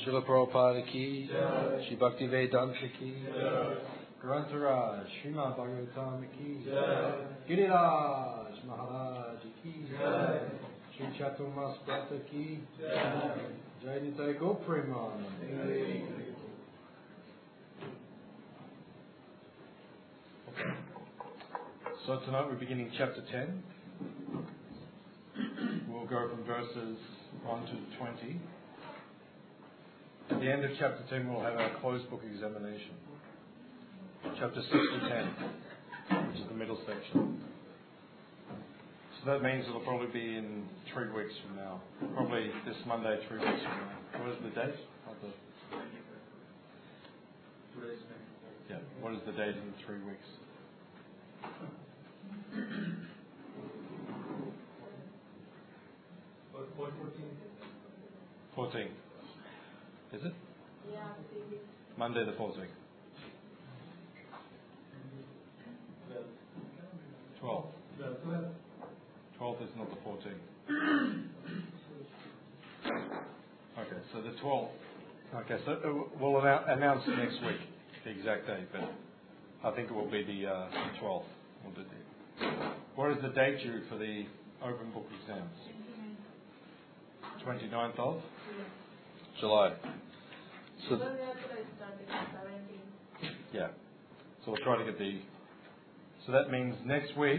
Srila Prabhupada ki, Shri Bhakti Vedanta ki, Grantaraj, Srimad Bhagavatam ki, Giriraj Maharaj ki, Sri Chaturmas Prata ki, Jai Nitai Gopreman. So tonight we're beginning chapter 10. We'll go from verses 1 to 20. At the end of chapter 10 we'll have our closed book examination. Chapter 6 to 10, which is the middle section. So that means it'll probably be in 3 weeks from now. Probably this Monday, 3 weeks from now. What is the date? Yeah, what is the date in 3 weeks? 14th. Is it? Yeah. Monday the 14th. 12th. 12th is not the 14th. Okay, so the 12th. Okay, so we'll announce next week the exact date, but I think it will be the 12th. We'll do that. What is the date due for the open book exams? 29th of July. So yeah. So we'll try to get so that means next week,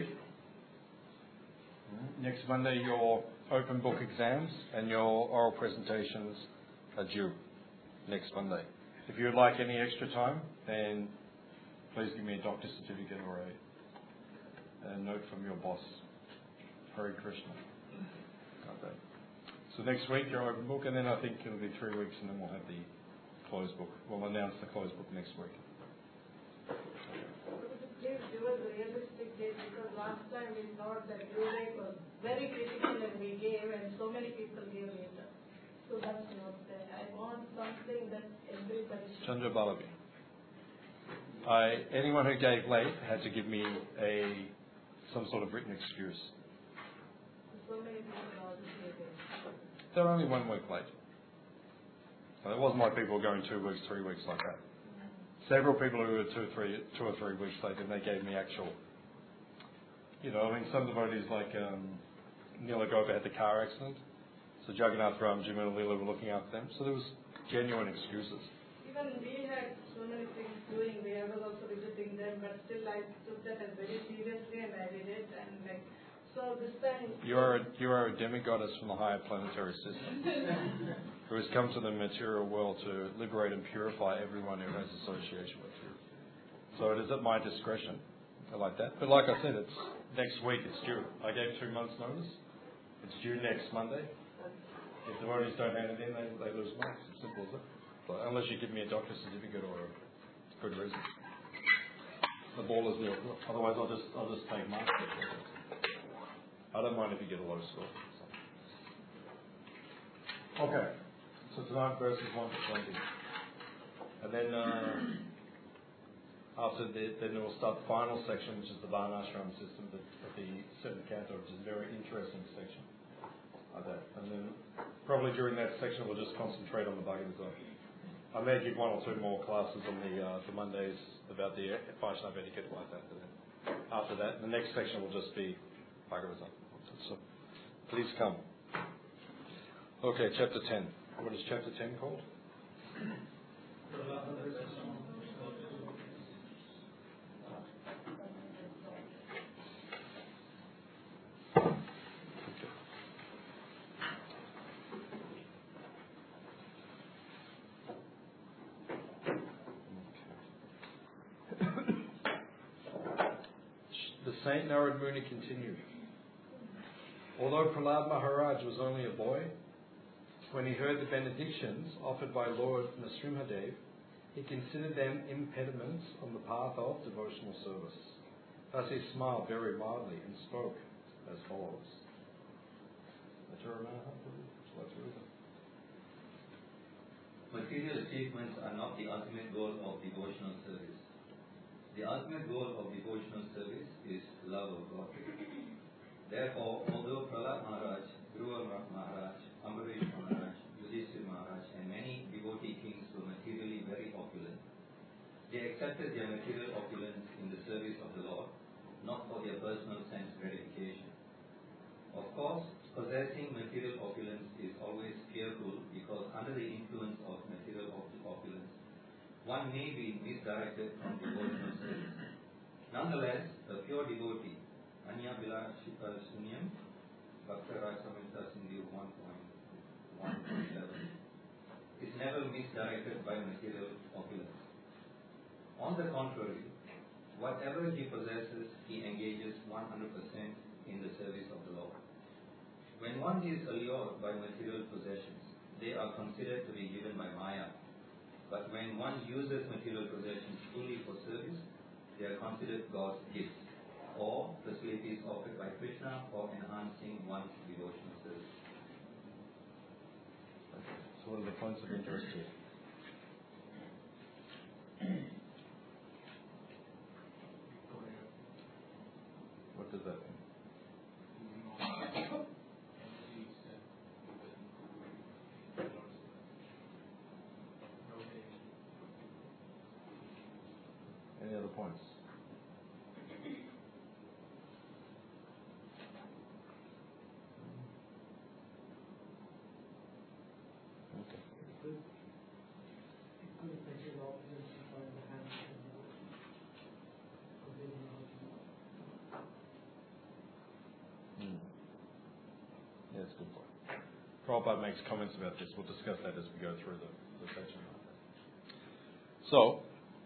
next Monday, your open book exams and your oral presentations are due next Monday. If you would like any extra time, then please give me a doctor's certificate or a note from your boss. Hare Krishna. Okay. So next week your open book, and then I think it'll be 3 weeks, and then we'll have the closed book. We'll announce the closed book next week. Please give us a realistic date, because last time we thought that due date was very critical and we gave, and so many people gave later. So that's not there. I want something that everybody should. Chandra Balabi. Anyone who gave late had to give me some sort of written excuse. So many people are giving. They're only 1 week late. It wasn't like people were going 2 weeks, 3 weeks like that. Several people who were 2 or 3 weeks late, and they gave me actual. Some devotees like Neela Gopa had the car accident. So Jagannath Ram, Jim and Leela were looking after them. So there was genuine excuses. Even we had so many things doing. We were also visiting them, but still I took that as very seriously, and I did it. And so this time. You are a demigoddess from the higher planetary system who has come to the material world to liberate and purify everyone who has association with you. So it is at my discretion. I like that. But like I said, it's next week. It's due. I gave 2 months' notice. It's due next Monday. If the devotees don't hand it in, they lose marks. As simple as that. But unless you give me a doctor's certificate or a good reason. The ball is in your court. Otherwise, I'll just take marks. I don't mind if you get a low score. Okay. So tonight verses 1 to 20. And then after then we'll start the final section, which is the Varnashram system of the 7th canto, which is a very interesting section. Like that. And then probably during that section we'll just concentrate on the Bhagavatam. I may give 1 or 2 more classes on the Mondays about the Vaishnava etiquette like that. And then after that, the next section will just be Bhagavatam. So please come. Okay, chapter 10. What is chapter 10 called? The Saint Narad Muni continued. Although Prahlad Maharaj was only a boy, when he heard the benedictions offered by Lord Nrsimhadev, he considered them impediments on the path of devotional service. Thus he smiled very mildly and spoke as follows. Material achievements are not the ultimate goal of devotional service. The ultimate goal of devotional service is love of God. Therefore, although Prahlad Maharaj, Dhruva Maharaj, Ambarish Maharaj, Yudhishthira Maharaj, and many devotees accepted their material opulence in the service of the Lord, not for their personal sense gratification. Of course, possessing material opulence is always fearful because under the influence of material opulence, one may be misdirected from devotional service. Nonetheless, a pure devotee, Anya Bila Sunyam, Bhakta Rasamrita Sindhu 1.1.11, is never misdirected by material opulence. On the contrary, whatever he possesses, he engages 100% in the service of the Lord. When one is allured by material possessions, they are considered to be given by Maya. But when one uses material possessions fully for service, they are considered God's gifts, or facilities offered by Krishna for enhancing one's devotional service. So what are the points of interest here? What does that mean? Any other points? Okay. Yeah, that's a good point. Prabhupada makes comments about this. We'll discuss that as we go through the section. So,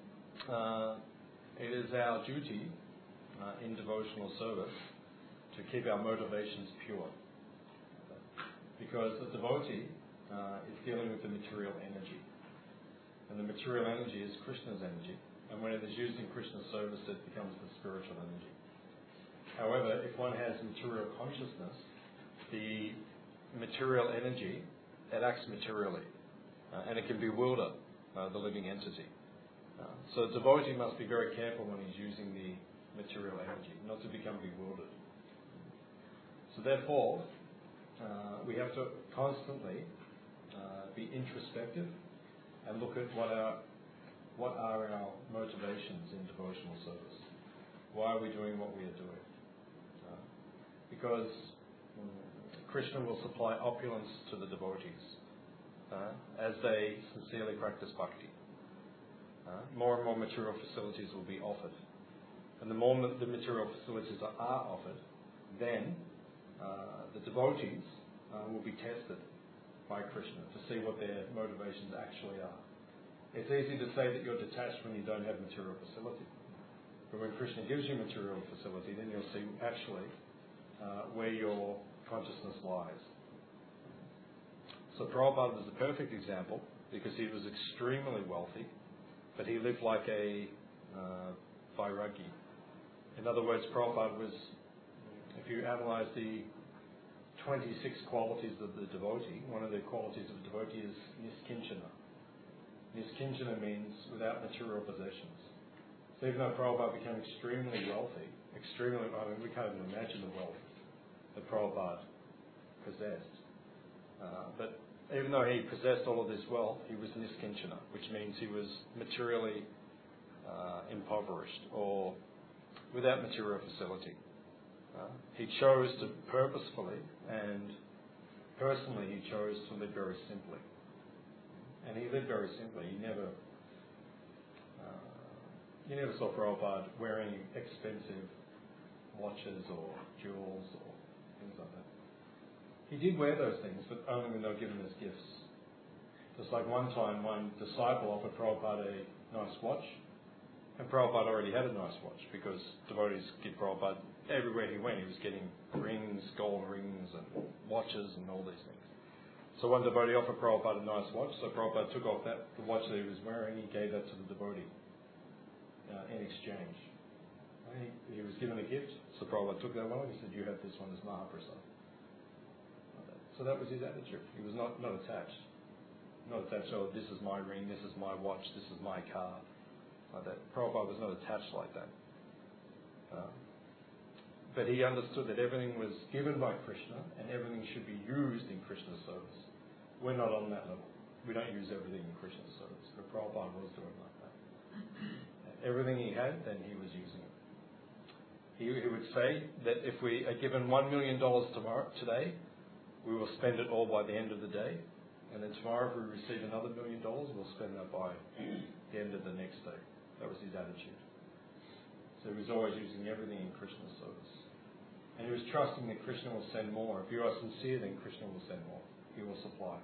it is our duty in devotional service to keep our motivations pure. Because the devotee is dealing with the material energy. And the material energy is Krishna's energy. And when it is used in Krishna's service, it becomes the spiritual energy. However, if one has material consciousness, the material energy, it acts materially. And it can bewilder the living entity. So a devotee must be very careful when he's using the material energy, not to become bewildered. So therefore, we have to constantly be introspective and look at what are our motivations in devotional service. Why are we doing what we are doing? Because Krishna will supply opulence to the devotees as they sincerely practice bhakti. More and more material facilities will be offered. And the more the material facilities are offered, then the devotees will be tested by Krishna to see what their motivations actually are. It's easy to say that you're detached when you don't have material facility. But when Krishna gives you material facility, then you'll see actually where your consciousness lies. So Prabhupada was a perfect example because he was extremely wealthy, but he lived like a vairagi. In other words, Prabhupada was, if you analyze the 26 qualities of the devotee, one of the qualities of a devotee is niskinchana. Niskinchana means without material possessions. So even though Prabhupada became extremely wealthy, we can't even imagine the wealth that Prabhupada possessed. But even though he possessed all of this wealth, he was niskinchana, which means he was materially impoverished or without material facility. He chose to purposefully and personally he chose to live very simply. And he lived very simply. You never saw Prabhupada wearing expensive watches or jewels or things like that. He did wear those things, but only when they were given as gifts. Just like one time, one disciple offered Prabhupada a nice watch, and Prabhupada already had a nice watch because devotees give Prabhupada everywhere he went. He was getting rings, gold rings, and watches, and all these things. So one devotee offered Prabhupada a nice watch, so Prabhupada took off the watch that he was wearing, he gave that to the devotee in exchange. He was given a gift, so Prabhupada took that one and he said, "You have this one as Mahaprasad." So that was his attitude. He was not attached. Not attached, oh, this is my ring, this is my watch, this is my car. Like that. Prabhupada was not attached like that. But he understood that everything was given by Krishna and everything should be used in Krishna's service. We're not on that level. We don't use everything in Krishna's service. But Prabhupada was doing like that. everything he had, then he was using it. He would say that if we are given $1 million today, we will spend it all by the end of the day. And then tomorrow, if we receive another $1 million, we'll spend that by the end of the next day. That was his attitude. So he was always using everything in Krishna's service. And he was trusting that Krishna will send more. If you are sincere, then Krishna will send more. He will supply.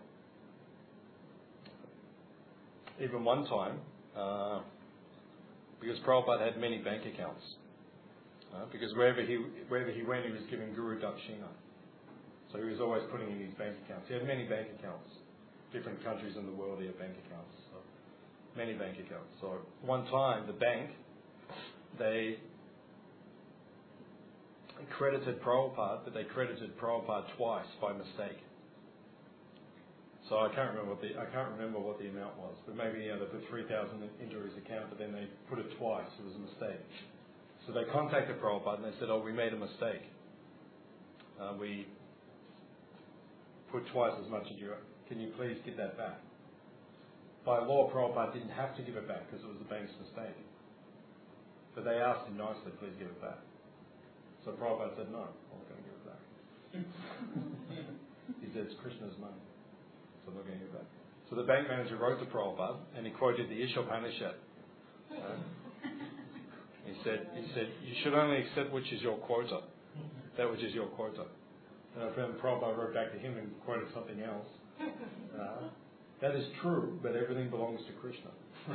Even one time, because Prabhupada had many bank accounts, because wherever he went, he was giving Guru Dakshina. So he was always putting in his bank accounts. He had many bank accounts. Different countries in the world, he had bank accounts. So many bank accounts. So one time, the bank, they credited Prabhupada, but they credited Prabhupada twice by mistake. So I can't remember what the amount was, but maybe they put 3,000 into his account, but then they put it twice. It was a mistake. So they contacted Prabhupada and they said, "Oh, we made a mistake. We put twice as much as you. Can you please give that back?" By law, Prabhupada didn't have to give it back because it was the bank's mistake. But they asked him nicely, "Please give it back." So Prabhupada said, "No, I'm not going to give it back." He said, "It's Krishna's money, so I'm not going to give it back." So the bank manager wrote to Prabhupada and he quoted the Ishopanishad. He said, "You should only accept which is your quota, that which is your quota." And then Prabhupada wrote back to him and quoted something else. That is true, but everything belongs to Krishna.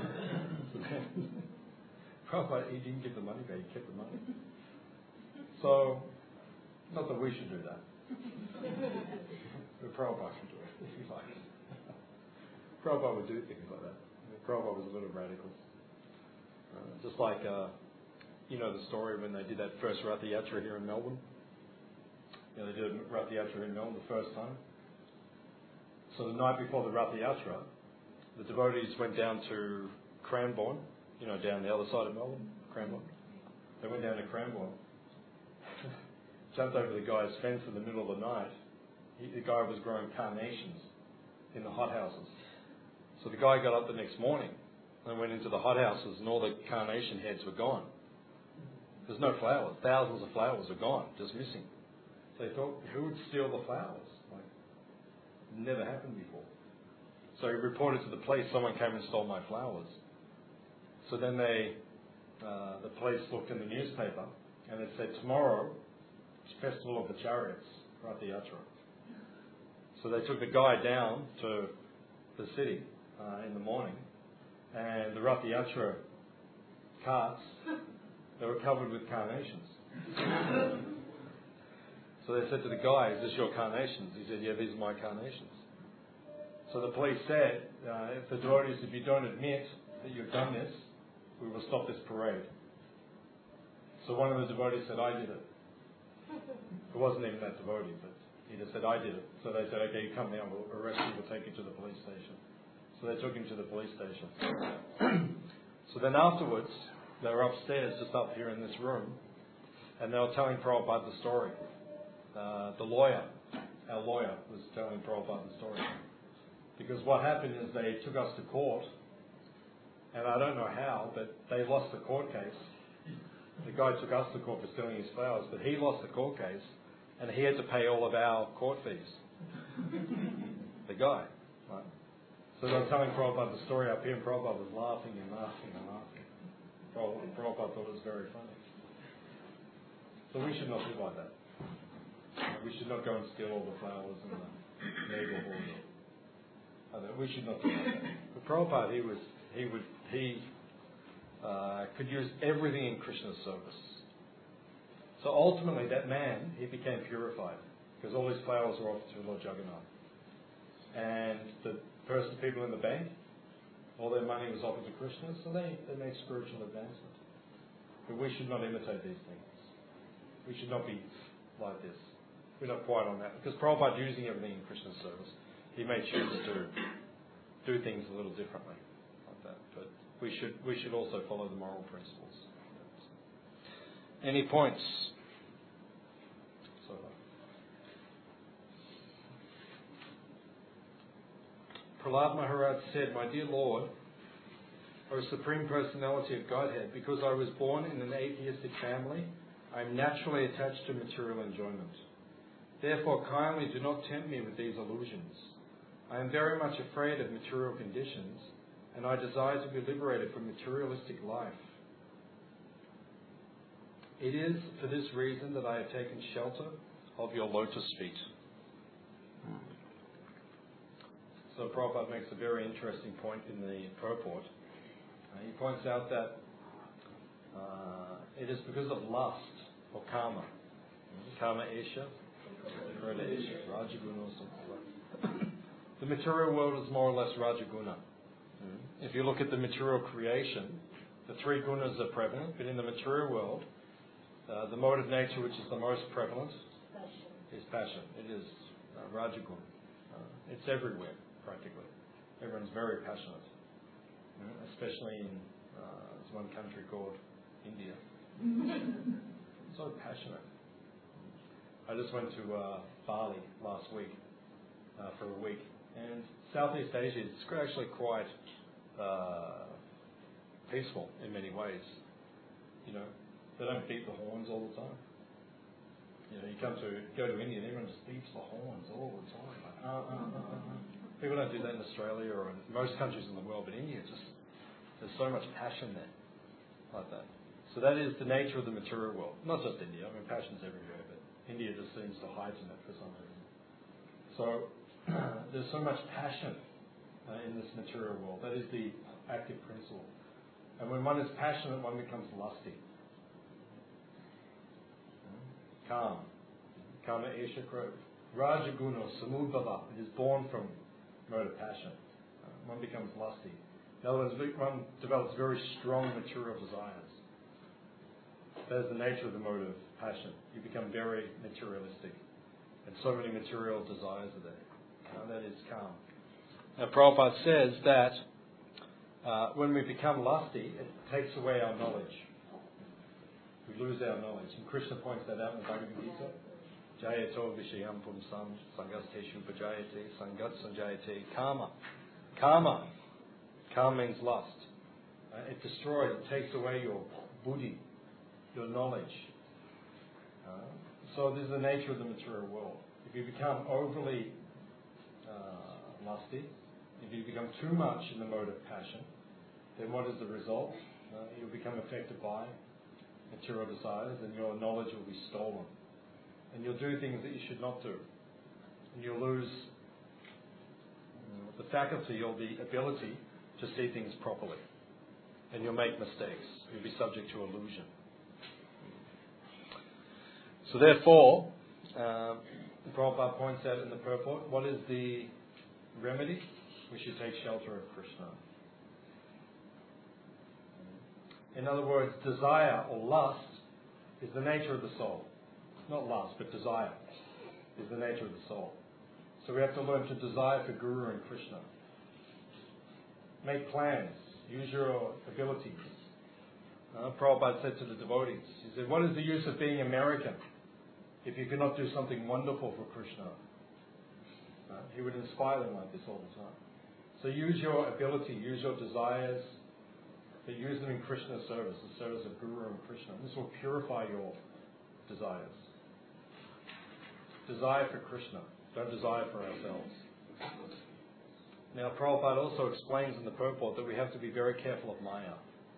Prabhupada, he didn't give the money back, he kept the money. So, not that we should do that. But Prabhupada should do it, if he likes. Prabhupada would do things like that. Prabhupada was a little radical. Just like, you know the story when they did that first Rath Yatra here in Melbourne. They did a Rath Yatra in Melbourne the first time. So the night before the Rath Yatra, the devotees went down to Cranbourne, down the other side of Melbourne, Cranbourne. They went down to Cranbourne, jumped over the guy's fence in the middle of the night. The guy was growing carnations in the hothouses. So the guy got up the next morning and went into the hothouses and all the carnation heads were gone. There's no flowers. Thousands of flowers are gone, just missing. So they thought, who would steal the flowers? Never happened before. So he reported to the police, someone came and stole my flowers. So then the police looked in the newspaper and it said, tomorrow, it's Festival of the Chariots, Rath Yatra. So they took the guy down to the city in the morning, and the Rath Yatra carts, they were covered with carnations. So they said to the guy, "Is this your carnations?" He said, "Yeah, these are my carnations." So the police said, if the devotees, if you don't admit that you've done this, we will stop this parade. So one of the devotees said, "I did it." It wasn't even that devotee, but he just said, "I did it." So they said, "Okay, you come now, we'll arrest you, we'll take you to the police station." So they took him to the police station. So then afterwards, they were upstairs, just up here in this room, and they were telling Prabhupada the story. The lawyer, our lawyer, was telling Prabhupada the story. Because what happened is they took us to court, and I don't know how, but they lost the court case. The guy took us to court for stealing his flowers, but he lost the court case, and he had to pay all of our court fees. The guy, right? So they were telling Prabhupada the story up here, and Prabhupada was laughing and laughing and laughing. Prabhupada thought it was very funny. So we should not do like that. We should not go and steal all the flowers in the neighborhood. We should not do that. But Prabhupada, he could use everything in Krishna's service. So ultimately, that man, he became purified because all his flowers were offered to Lord Jagannath. And the people in the bank, all their money was offered to Krishna, so they made spiritual advancement. But we should not imitate these things. We should not be like this. We're not quite on that. Because Prabhupada using everything in Krishna's service, he may choose to do things a little differently like that. But we should also follow the moral principles. Any points? So, Prahlad Maharaj said, "My dear Lord, O Supreme Personality of Godhead, because I was born in an atheistic family, I am naturally attached to material enjoyment. Therefore, kindly do not tempt me with these illusions. I am very much afraid of material conditions, and I desire to be liberated from materialistic life. It is for this reason that I have taken shelter of your lotus feet. So Prabhupada makes a very interesting point in the purport. He points out that it is because of lust or karma. Karma Esha, Rajaguna or something. The material world is more or less Rajaguna. If you look at the material creation, the three gunas are prevalent, but in the material world, the mode of nature which is the most prevalent is passion. It is Rajaguna. It's everywhere, practically. Everyone's very passionate, especially in there's one country called India. So passionate. I just went to Bali last week for a week, and Southeast Asia is actually quite peaceful in many ways. You know, they don't beat the horns all the time. You know, you go to India and everyone just beats the horns all the time. Like, People don't do that in Australia or in most countries in the world, but India there's so much passion there, like that. So that is the nature of the material world. Not just India. I mean, passion's everywhere, but India just seems to heighten it for some reason. So there's so much passion in this material world. That is the active principle. And when one is passionate, one becomes lusty. Calm. Kama Esha Rajaguna, Samudbhava. It is born from mode of passion. One becomes lusty. In other words, one develops very strong material desires. That is the nature of the mode of passion. You become very materialistic. And so many material desires are there. That is calm. Now, Prabhupada says that when we become lusty, it takes away our knowledge. We lose our knowledge. And Krishna points that out in the Bhagavad Gita. Jayato Vishayam Pumsam Sangasteshu Bhajayate Sangat Sanjayate Karma. Karma. Karma means lust. It destroys, it takes away your buddhi, your knowledge. So this is the nature of the material world. If you become overly lusty, if you become too much in the mode of passion, then what is the result? You'll become affected by material desires, and your knowledge will be stolen. And you'll do things that you should not do. And you'll lose the faculty or the ability to see things properly. And you'll make mistakes. You'll be subject to illusion. So therefore, Prabhupada points out in the purport, what is the remedy? We should take shelter of Krishna. In other words, desire or lust is the nature of the soul. Not lust, but desire is the nature of the soul. So we have to learn to desire for Guru and Krishna. Make plans. Use your abilities. Prabhupada said to the devotees, he said, what is the use of being American if you cannot do something wonderful for Krishna? He would inspire them like this all the time. So use your ability, use your desires, but use them in Krishna's service, the service of Guru and Krishna. This will purify your desires. Desire for Krishna. Don't desire for ourselves. Now, Prabhupada also explains in the purport that we have to be very careful of Maya.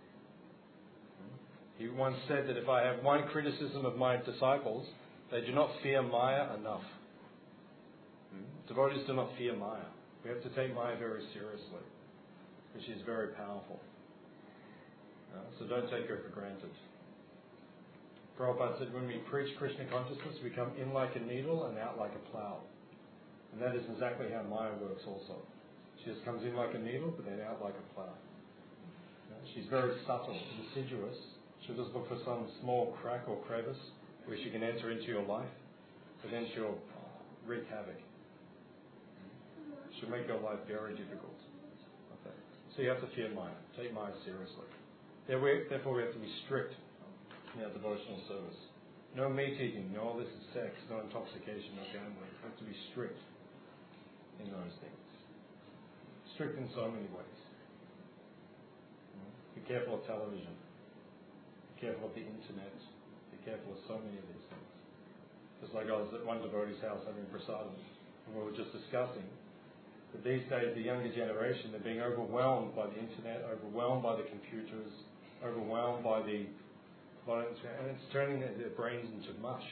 He once said that if I have one criticism of my disciples, they do not fear Maya enough. Devotees do not fear Maya. We have to take Maya very seriously, which is very powerful. So don't take her for granted. Prabhupada said when we preach Krishna consciousness, we come in like a needle and out like a plough. And that is exactly how Maya works also. She just comes in like a needle, but then out like a plough. She's very subtle, insidious. She'll just look for some small crack or crevice where she can enter into your life, but then she'll wreak havoc. She'll make your life very difficult. Okay. So you have to fear Maya. Take Maya seriously. Therefore, we have to be strict in our devotional service. No meat eating, no illicit sex, no intoxication, no gambling. We have to be strict in those things. Strict in so many ways. Be careful of television. Be careful of the internet. Be careful of so many of these things. Just like I was at one devotee's house having prasadam, and we were just discussing that these days the younger generation, they're being overwhelmed by the internet, overwhelmed by the computers, overwhelmed by the violence, and it's turning their brains into mush.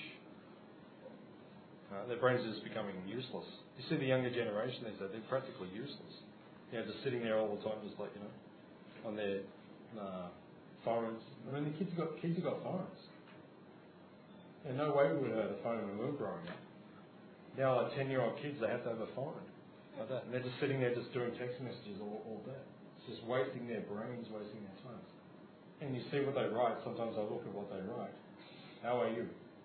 Their brains are just becoming useless. You see the younger generation, they're practically useless. Just sitting there all the time, just like, on their phones. I mean, the kids have got phones. And no way we would have had a phone when we were growing up. Now, like 10-year-old kids, they have to have a phone. Like that. And they're just sitting there just doing text messages all day. It's just wasting their brains, wasting their time. And you see what they write. Sometimes I look at what they write. How are you?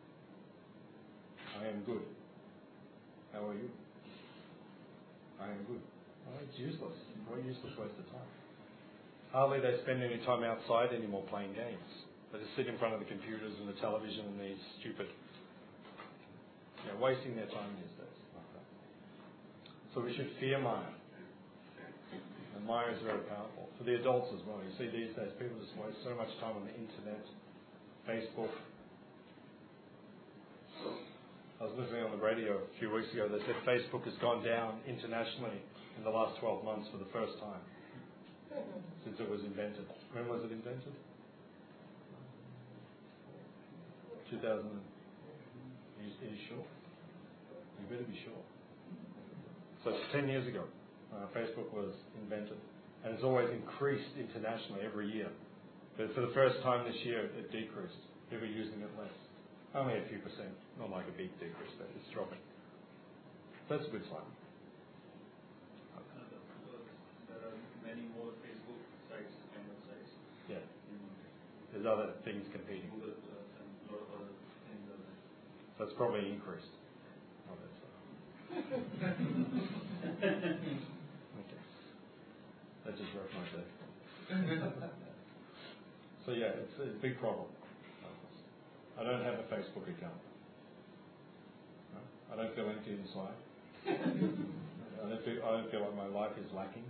I am good. How are you? I am good. Well, it's useless. What a useless waste of time. Hardly they spend any time outside anymore playing games. They just sit in front of the computers and the television and these stupid, wasting their time these days. Like that. So we should fear Maya. And Maya is very powerful. For the adults as well. You see these days people just waste so much time on the internet, Facebook. I was listening on the radio a few weeks ago. They said Facebook has gone down internationally in the last 12 months for the first time since it was invented. When was it invented? 2000. Are you sure? You better be sure. So it's 10 years ago. Facebook was invented, and it's always increased internationally every year. But for the first time this year, it decreased. People are using it less. Only a few percent, not like a big decrease, but it's dropping. That's a good sign. There are many more Facebook sites and websites. Yeah. There's other things competing. Google and a lot of other things are there. So it's probably increased. Oh, that's okay. That just wrote my day. So it's a big problem. I don't have a Facebook account. I don't feel empty inside. I don't feel like my life is lacking.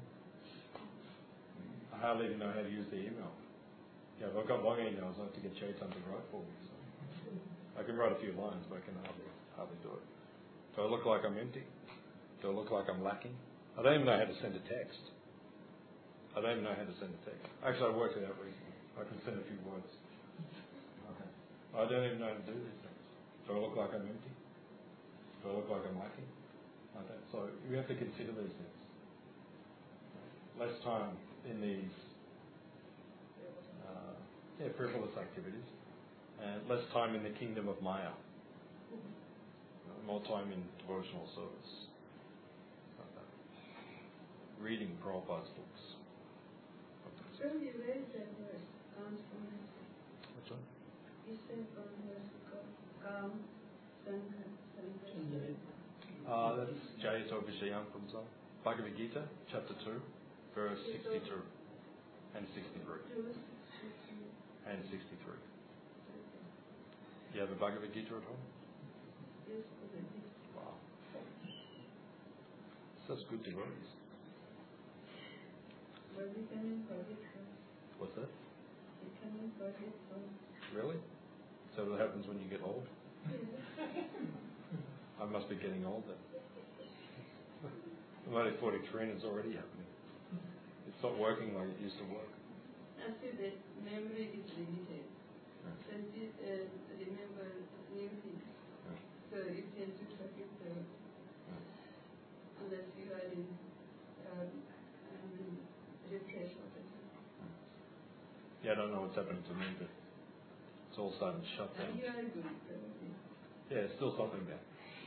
I hardly even know how to use the email. If I've got long emails, I have to get Chaitan to write for me. So I can write a few lines, but I can hardly do it. Do I look like I'm empty? Do I look like I'm lacking? I don't even know how to send a text. Actually, I worked it out recently. I can send a few words. Okay. I don't even know how to do these things. Do I look like I'm empty? Do I look like I'm lacking? Okay. So we have to consider these things. Less time in these frivolous activities, and less time in the kingdom of Maya. More time in devotional service. Okay. Reading Prabhupada's books. So you read that verse comes from Which one? Eastern verse Kam Sankha. That's Jayato Vishayam from some Bhagavad Gita, chapter 2, verse 62 and 63. And 63. You have a Bhagavad Gita at home? Yes, Wow. Such good devotees. but we can forget. What's that? We can forget. Really? So what happens when you get old? I must be getting old then. I'm only 43 and it's already happening. It's not working like it used to work. Actually, the memory is limited. Senses remember new things. So you tend to forget unless you are in refresh of it. Yeah, I don't know what's happening to me, but it's all starting to shut down. And you are good. Yeah, it's still something there.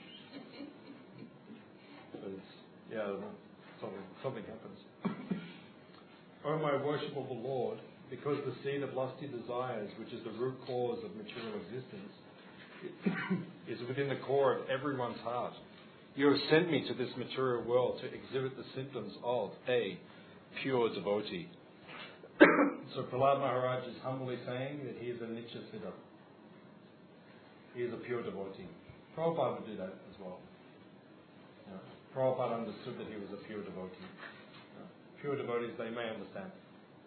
But it's, I don't know. Something happens. O my worshipable Lord, because the seed of lusty desires, which is the root cause of material existence, is within the core of everyone's heart, you have sent me to this material world to exhibit the symptoms of a pure devotee. So Prahlad Maharaj is humbly saying that he is a Nitya Siddha. He is a pure devotee. Prabhupada would do that as well. Prabhupada understood that he was a pure devotee. Pure devotees, they may understand.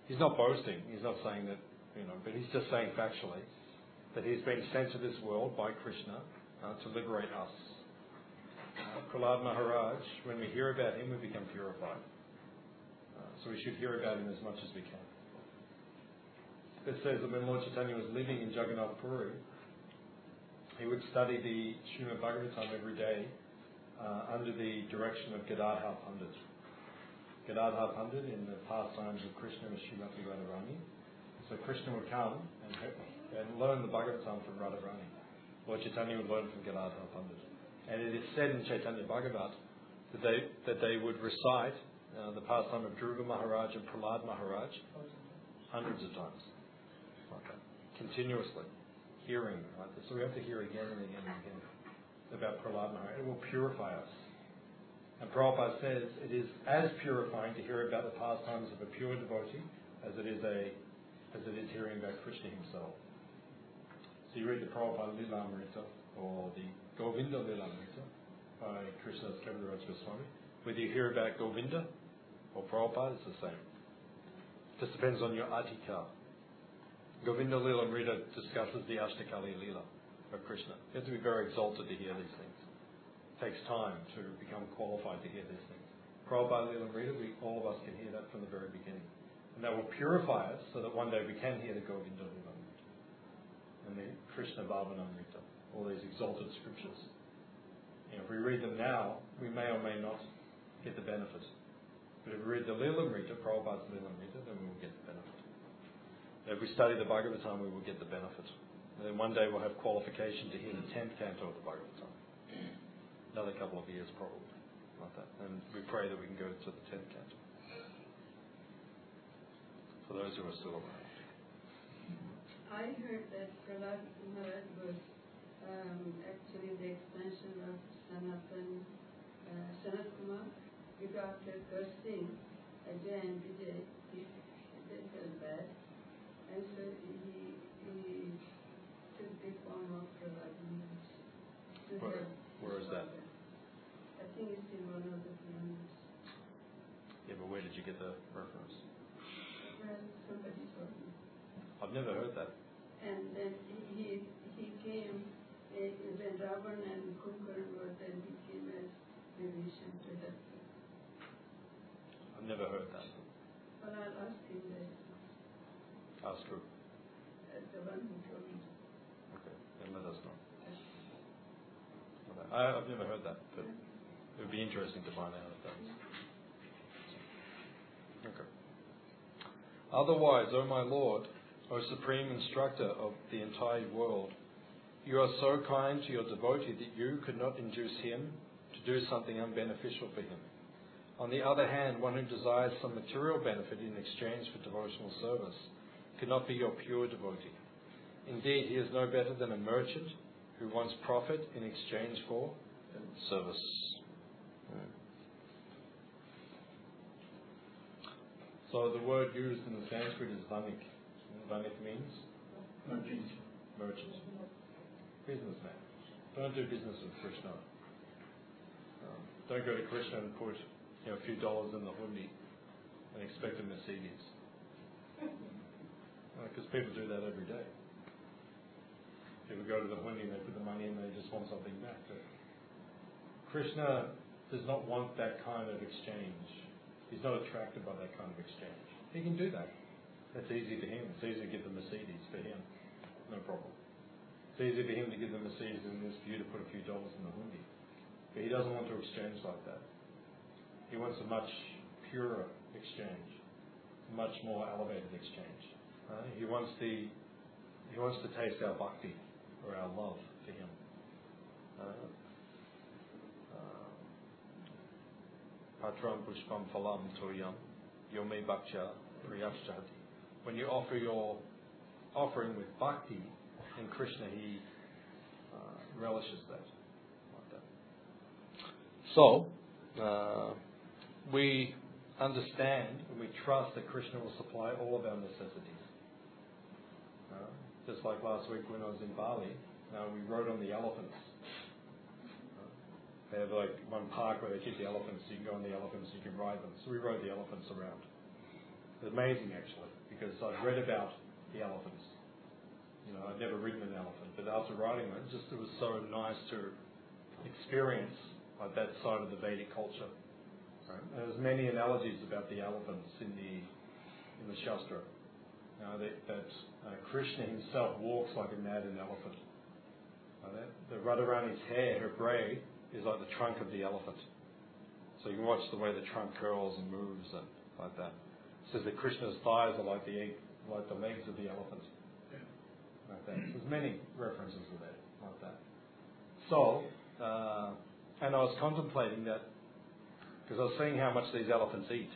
He's not boasting. He's not saying that, but he's just saying factually that he's been sent to this world by Krishna to liberate us. Prahlad Maharaj, when we hear about him, we become purified. So we should hear about him as much as we can. It says that when Lord Chaitanya was living in Jagannath Puri, he would study the Srimad Bhagavatam every day under the direction of Gadadhar Pandit. Gadadhar Pandit in the pastimes of Krishna was Srimati Radharani. So Krishna would come and learn the Bhagavatam from Radharani. Lord Chaitanya would learn from Gadadhar Pandit. And it is said in Chaitanya Bhagavat that they would recite the pastime of Dhruva Maharaj and Prahlad Maharaj hundreds of times. Okay. Continuously. Hearing. Right? So we have to hear again and again and again about Prahlad Maharaj. It will purify us. And Prabhupada says it is as purifying to hear about the pastimes of a pure devotee as it is hearing about Krishna himself. So you read the Prabhupada Lilamrita or the Govinda Lilamrita by Krishna's Kaviraj Goswami. Whether you hear about Govinda or Prabhupada, it's the same. Just depends on your atika. Govinda Lilamrita discusses the Ashtakali Lila of Krishna. You have to be very exalted to hear these things. It takes time to become qualified to hear these things. Prabhupada Lilamrita, all of us can hear that from the very beginning. And that will purify us so that one day we can hear the Govinda Lilamrita and the Krishna Bhavanamrita, all these exalted scriptures. If we read them now, we may or may not get the benefit. But if we read the Lilamrita, Prabhupada's Lilamrita, then we will get the benefit. If we study the Bhagavatam, we will get the benefit. And then one day we'll have qualification to hear the 10th canto of the Bhagavatam. Another couple of years probably, like that. And we pray that we can go to the 10th canto. For those who are still around. I heard that Prahlad Maharaj was actually the expansion of Sanat Kumar, because after cursing Ajay and Vijay, he felt bad, and so he took the form of Prahlad Maharaj. Where is that? I think it's in one of the Puranas. Yeah, but where did you get the reference? Well, somebody told me. I've never heard that. And then he came when Ravan and Kumbhakarna were there, he came as Vibhishan to help him. I've never heard that. Well, I'll ask him that. Ask who? The one who told me. Okay, then let us know. Okay. I've never heard that, but it would be interesting to find out if that is. Okay. Otherwise, O my Lord, O Supreme Instructor of the entire world, you are so kind to your devotee that you could not induce him to do something unbeneficial for him. On the other hand, one who desires some material benefit in exchange for devotional service cannot be your pure devotee. Indeed, he is no better than a merchant who wants profit in exchange for service. So the word used in the Sanskrit is vanik. Vanik means? Merchant. Businessman. Don't do business with Krishna. Don't go to Krishna and put a few dollars in the hundi and expect a Mercedes. Because people do that every day. People go to the hundi and they put the money in and they just want something back. But Krishna does not want that kind of exchange. He's not attracted by that kind of exchange. He can do that. That's easy to him. It's easy to give the Mercedes for him. No problem. It's easy for him to give the Mercedes and it's for you to put a few dollars in the hundi. But he doesn't want to exchange like that. He wants a much purer exchange, a much more elevated exchange. He wants to taste our bhakti or our love for him. Patram pushpam phalam toyam yome bhaksha priyashchati. When you offer your offering with bhakti in Krishna, he relishes that. Like that. So, we understand and we trust that Krishna will supply all of our necessities. Just like last week when I was in Bali, we rode on the elephants. They have like one park where they keep the elephants. You can go on the elephants, you can ride them. So we rode the elephants around. It's amazing actually, because I've read about the elephants. I'd never ridden an elephant, but after riding one, it was so nice to experience like that side of the Vedic culture. Right? There's many analogies about the elephants in the Shastra. Krishna himself walks like a maddened elephant. The rudder around his hair, her grey, is like the trunk of the elephant. So you can watch the way the trunk curls and moves and like that. It says that Krishna's thighs are like the legs of the elephant. Like that. So there's many references to that, like that. So, and I was contemplating that because I was seeing how much these elephants eat.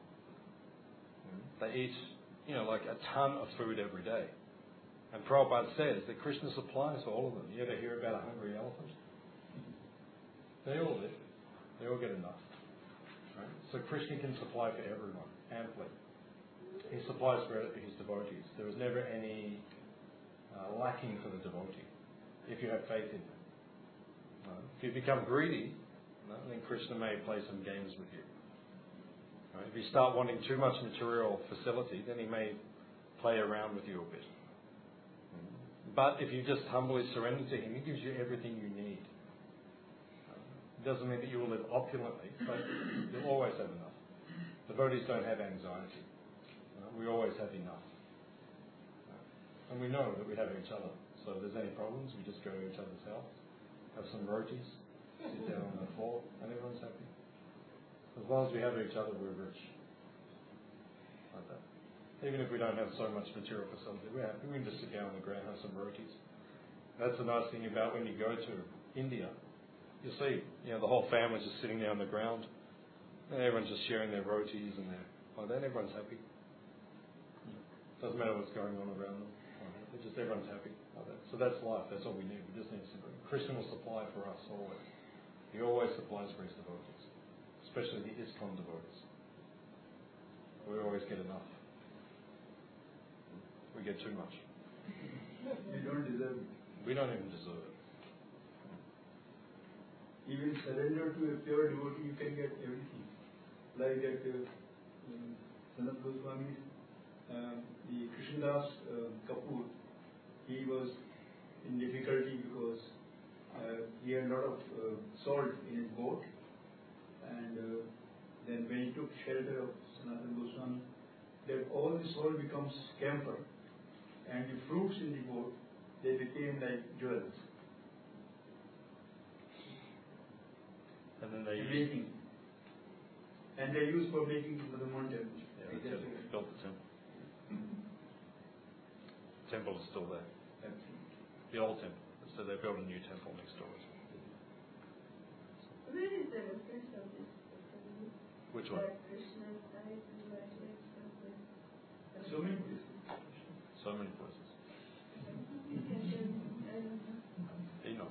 They eat, like a ton of food every day. And Prabhupada says that Krishna supplies for all of them. You ever hear about a hungry elephant? They all live. They all get enough. Right? So Krishna can supply for everyone, amply. He supplies for his devotees. There is never any lacking for the devotee, if you have faith in him. If you become greedy, then Krishna may play some games with you. If you start wanting too much material facility, then he may play around with you a bit. But if you just humbly surrender to him, he gives you everything you need. It doesn't mean that you will live opulently, but you'll always have enough. Devotees don't have anxiety. We always have enough. And we know that we have each other. So if there's any problems, we just go to each other's house, have some rotis, sit down on the floor, and everyone's happy. As long as we have each other, we're rich. Like that. Even if we don't have so much material facility, we're happy. We can just sit down on the ground, have some rotis. That's the nice thing about when you go to India. You see, the whole family's just sitting there on the ground, and everyone's just sharing their rotis and everyone's happy. Doesn't matter what's going on around them. Everyone's happy. So that's life. That's all we need. We just need something. Krishna will supply for us always. He always supplies for his devotees, especially the ISKCON devotees. We always get enough. We get too much. We don't deserve it. We don't even deserve it. Even surrender to a pure devotee, you can get everything. Like that Sanat Goswami, the Krishnadas Kapoor, he was in difficulty because he had a lot of salt in his boat, and then when he took shelter of Sanatana Goswami, that all the salt becomes camphor, and the fruits in the boat, they became like jewels. And then they used for making the mountain. Yeah, they built the temple. Temple is still there. The old temple. So they built a new temple next door. Where is the reference of this? Which one? That Krishna died and something. So many places. So many places. He knows.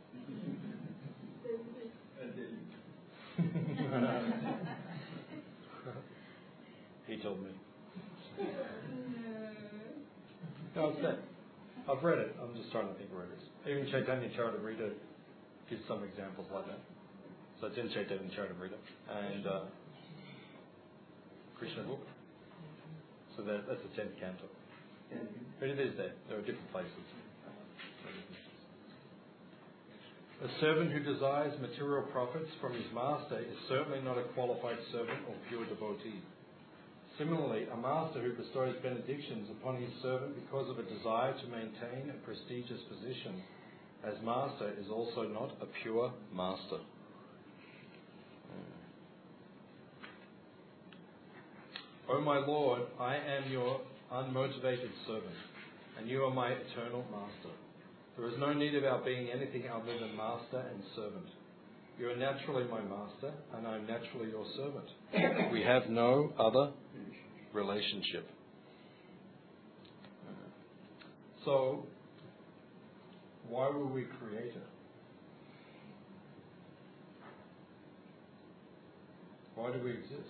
He told me. No, it's that. I've read it. I'm just trying to think where it is. Even Chaitanya Charitamrita gives some examples like that. So it's in Chaitanya Charitamrita and Krishna book. So that's the 10th canto. But it is there. There are different places. A servant who desires material profits from his master is certainly not a qualified servant or pure devotee. Similarly, a master who bestows benedictions upon his servant because of a desire to maintain a prestigious position as master is also not a pure master. O my Lord, I am your unmotivated servant, and you are my eternal master. There is no need of our being anything other than master and servant. You are naturally my master, and I am naturally your servant. We have no other relationship. So, why were we created? Why do we exist?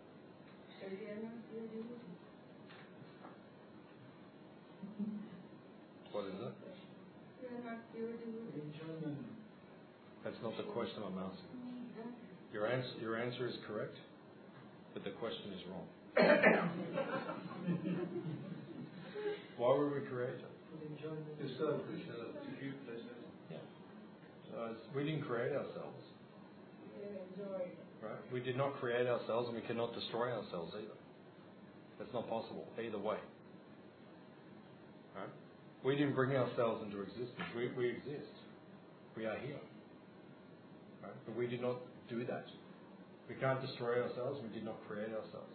What is it? That's not the question I'm asking. Your answer is correct, but the question is wrong. To serve Krishna. To give pleasure. Yeah. So we didn't create ourselves, We enjoyed. right? We did not create ourselves, and we cannot destroy ourselves either. That's not possible either way. Right? We didn't bring ourselves into existence. We exist. We are here. Right? But we did not do that. We can't destroy ourselves. We did not create ourselves.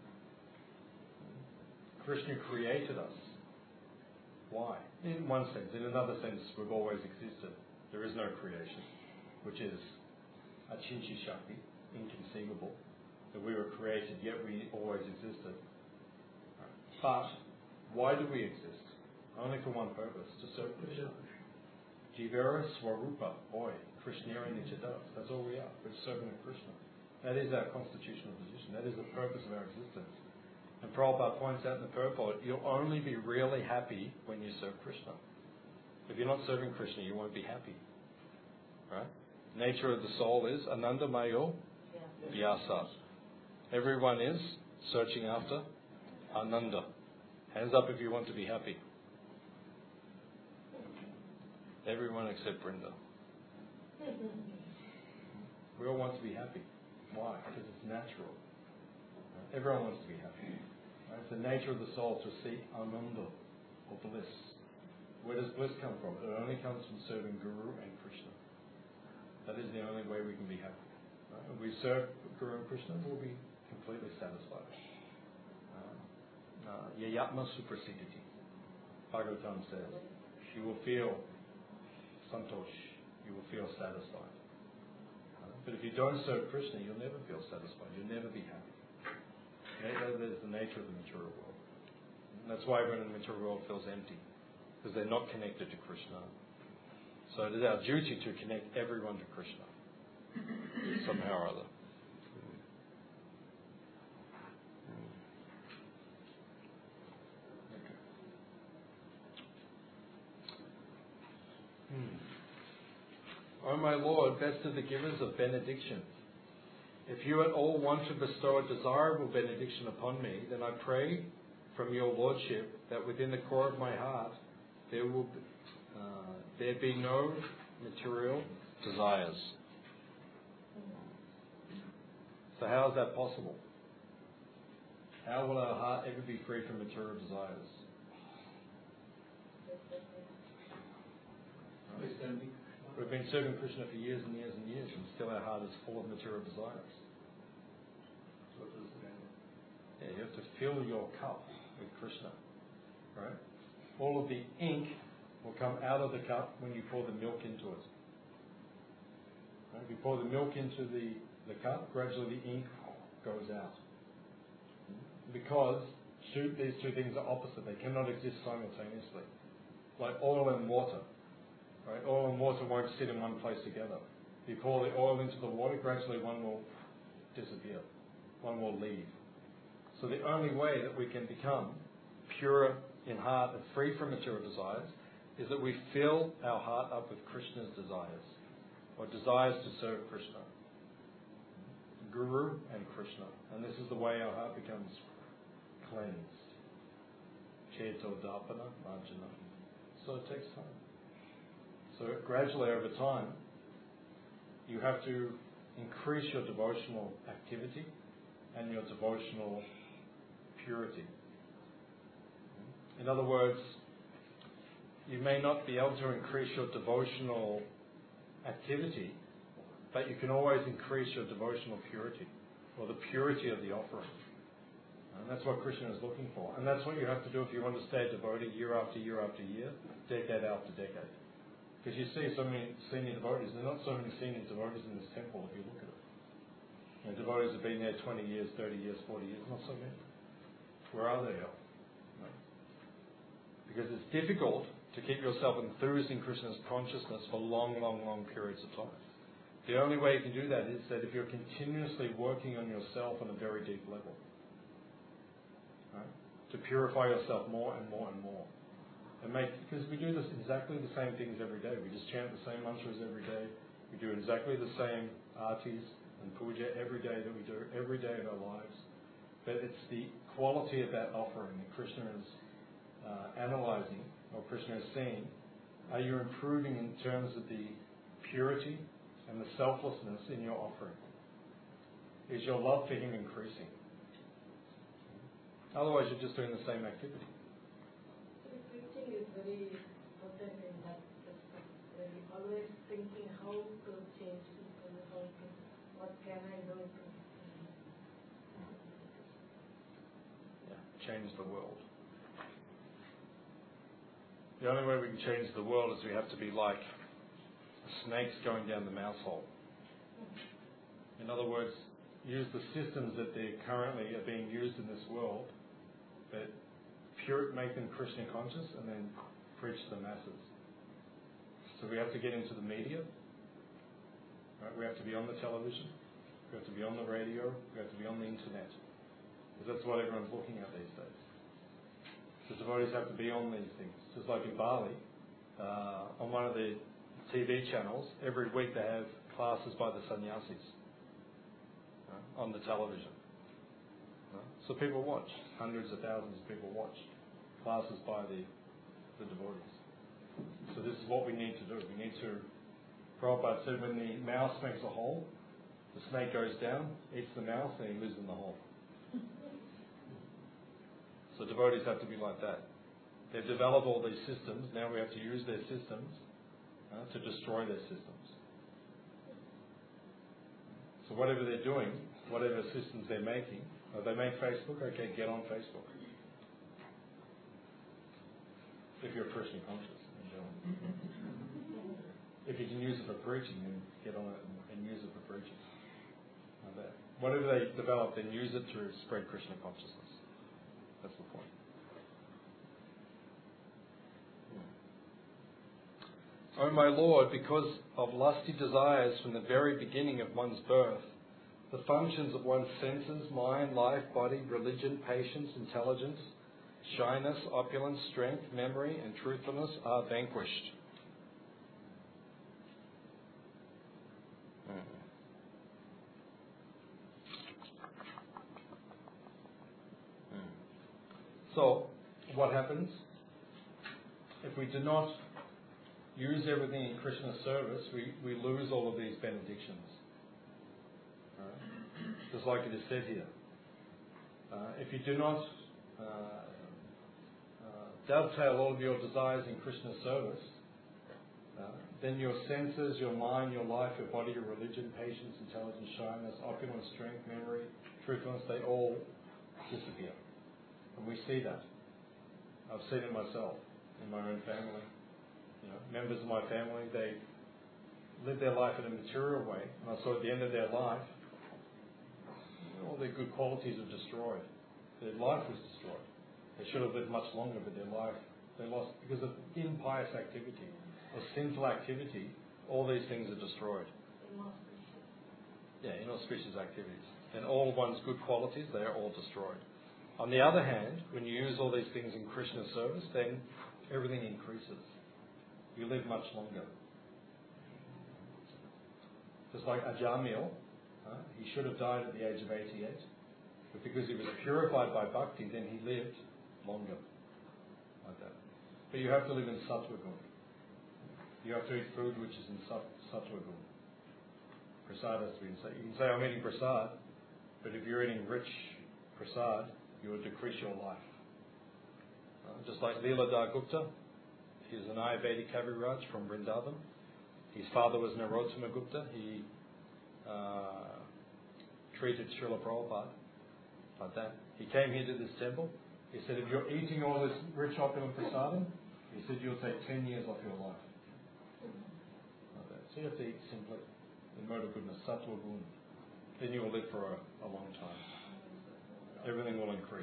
Krishna created us. Why? In one sense. In another sense, we've always existed. There is no creation, which is achinchi shakti, inconceivable, that we were created, yet we always existed. But why do we exist? Only for one purpose, to serve Krishna. Jivara Swarupa, Oi, Krishnera Nichada. That's all we are. We're serving Krishna. That is our constitutional position. That is the purpose of our existence. And Prabhupada points out in the purport, you'll only be really happy when you serve Krishna. If you're not serving Krishna, you won't be happy. Right? Nature of the soul is Anandamayo Vyasa. Everyone is searching after Ananda. Hands up if you want to be happy. Everyone except Brinda. We all want to be happy. Why? Because it's natural. Everyone wants to be happy. Right? It's the nature of the soul to seek Ananda, or bliss. Where does bliss come from? It only comes from serving Guru and Krishna. That is the only way we can be happy. Right? If we serve Guru and Krishna, we'll be completely satisfied. Yayatma suprasiditi. Bhagavatam says, you will feel santosh, you will feel satisfied. But if you don't serve Krishna, you'll never feel satisfied, you'll never be happy. That is the nature of the material world. And that's why everyone in the material world feels empty, because they're not connected to Krishna. So it is our duty to connect everyone to Krishna, somehow or other. O my Lord, best of the givers of benediction, if you at all want to bestow a desirable benediction upon me, then I pray from your Lordship that within the core of my heart there be no material desires. So how is that possible? How will our heart ever be free from material desires? We've been serving Krishna for years and years and years, and still our heart is full of material desires. Yeah, you have to fill your cup with Krishna, right? All of the ink will come out of the cup when you pour the milk into it. Right? If you pour the milk into the cup, gradually the ink goes out. Because these two things are opposite; they cannot exist simultaneously. Like oil and water. Right? Oil and water won't sit in one place together. If you pour the oil into the water, gradually one will disappear. One will leave. So the only way that we can become pure in heart and free from material desires is that we fill our heart up with Krishna's desires, or desires to serve Krishna. Guru and Krishna. And this is the way our heart becomes cleansed. Cheto dapana marjana. So it takes time. So gradually over time, you have to increase your devotional activity and your devotional purity. In other words, you may not be able to increase your devotional activity, but you can always increase your devotional purity, or the purity of the offering. And that's what Krishna is looking for. And that's what you have to do if you want to stay a devotee year after year after year, decade after decade. Because you see so many senior devotees, there are not so many senior devotees in this temple if you look at it. You know, devotees have been there 20 years, 30 years, 40 years, not so many. Where are they now? No. Because it's difficult to keep yourself enthused in Krishna's consciousness for long, long, long periods of time. The only way you can do that is that if you're continuously working on yourself on a very deep level. Right? To purify yourself more and more and more. Because we do this exactly the same things every day. We just chant the same mantras every day. We do exactly the same artis and puja every day that we do, every day of our lives. But it's the quality of that offering that Krishna is analyzing, or Krishna is seeing, are you improving in terms of the purity and the selflessness in your offering? Is your love for him increasing? Otherwise, you're just doing the same activity. So preaching is very important in that respect. Always thinking how to change people, what can I do to Change the world. The only way we can change the world is we have to be like snakes going down the mouse hole. In other words, use the systems that they currently are being used in this world, but make them Krishna conscious and then preach to the masses. So we have to get into the media. Right? We have to be on the television. We have to be on the radio. We have to be on the internet. Because that's what everyone's looking at these days. The devotees have to be on these things. Just like in Bali, on one of the TV channels, every week they have classes by the sannyasis on the television. So people watch. Hundreds of thousands of people watch classes by the devotees. So this is what we need to do. We need to, Prabhupada said, when the mouse makes a hole, the snake goes down, eats the mouse, and he lives in the hole. So devotees have to be like that. They've developed all these systems. Now we have to use their systems to destroy their systems. So whatever they're doing, whatever systems they're making, they make Facebook, okay, get on Facebook. If you're Krishna conscious. If you can use it for preaching, then get on it and use it for preaching. Whatever they develop, then use it to spread Krishna consciousness. That's the point. O my Lord, because of lusty desires from the very beginning of one's birth, the functions of one's senses, mind, life, body, religion, patience, intelligence, shyness, opulence, strength, memory, and truthfulness are vanquished. So, what happens? If we do not use everything in Krishna's service, we lose all of these benedictions. Right? Just like it is said here. If you do not dovetail all of your desires in Krishna's service, then your senses, your mind, your life, your body, your religion, patience, intelligence, shyness, opulence, strength, memory, truthfulness, they all disappear. And we see that. I've seen it myself in my own family. Members of my family, they live their life in a material way, and I saw at the end of their life, all their good qualities are destroyed. Their life was destroyed. They should have lived much longer, but their life, they lost because of impious activity or sinful activity. All these things are destroyed. Inauspicious activities. And all of one's good qualities, they are all destroyed. On the other hand, when you use all these things in Krishna's service, then everything increases. You live much longer. Just like Ajamil, he should have died at the age of 88, but because he was purified by bhakti, then he lived longer. Like that. But you have to live in sattva gun. You have to eat food which is in sattva gun. Prasad has to be in sattva. You can say, I'm eating prasad, but if you're eating rich prasad, you will decrease your life. Just like Leela Dar Gupta, he is an Ayurvedic Kaviraj from Vrindavan. His father was Narottama Gupta. He treated Srila Prabhupada like that. He came here to this temple. He said, if you're eating all this rich opulent prasadam, he said, you'll take 10 years off your life. Like that. So you have to eat simply in mode of goodness, sattva gun. Then you will live for a long time. Everything will increase.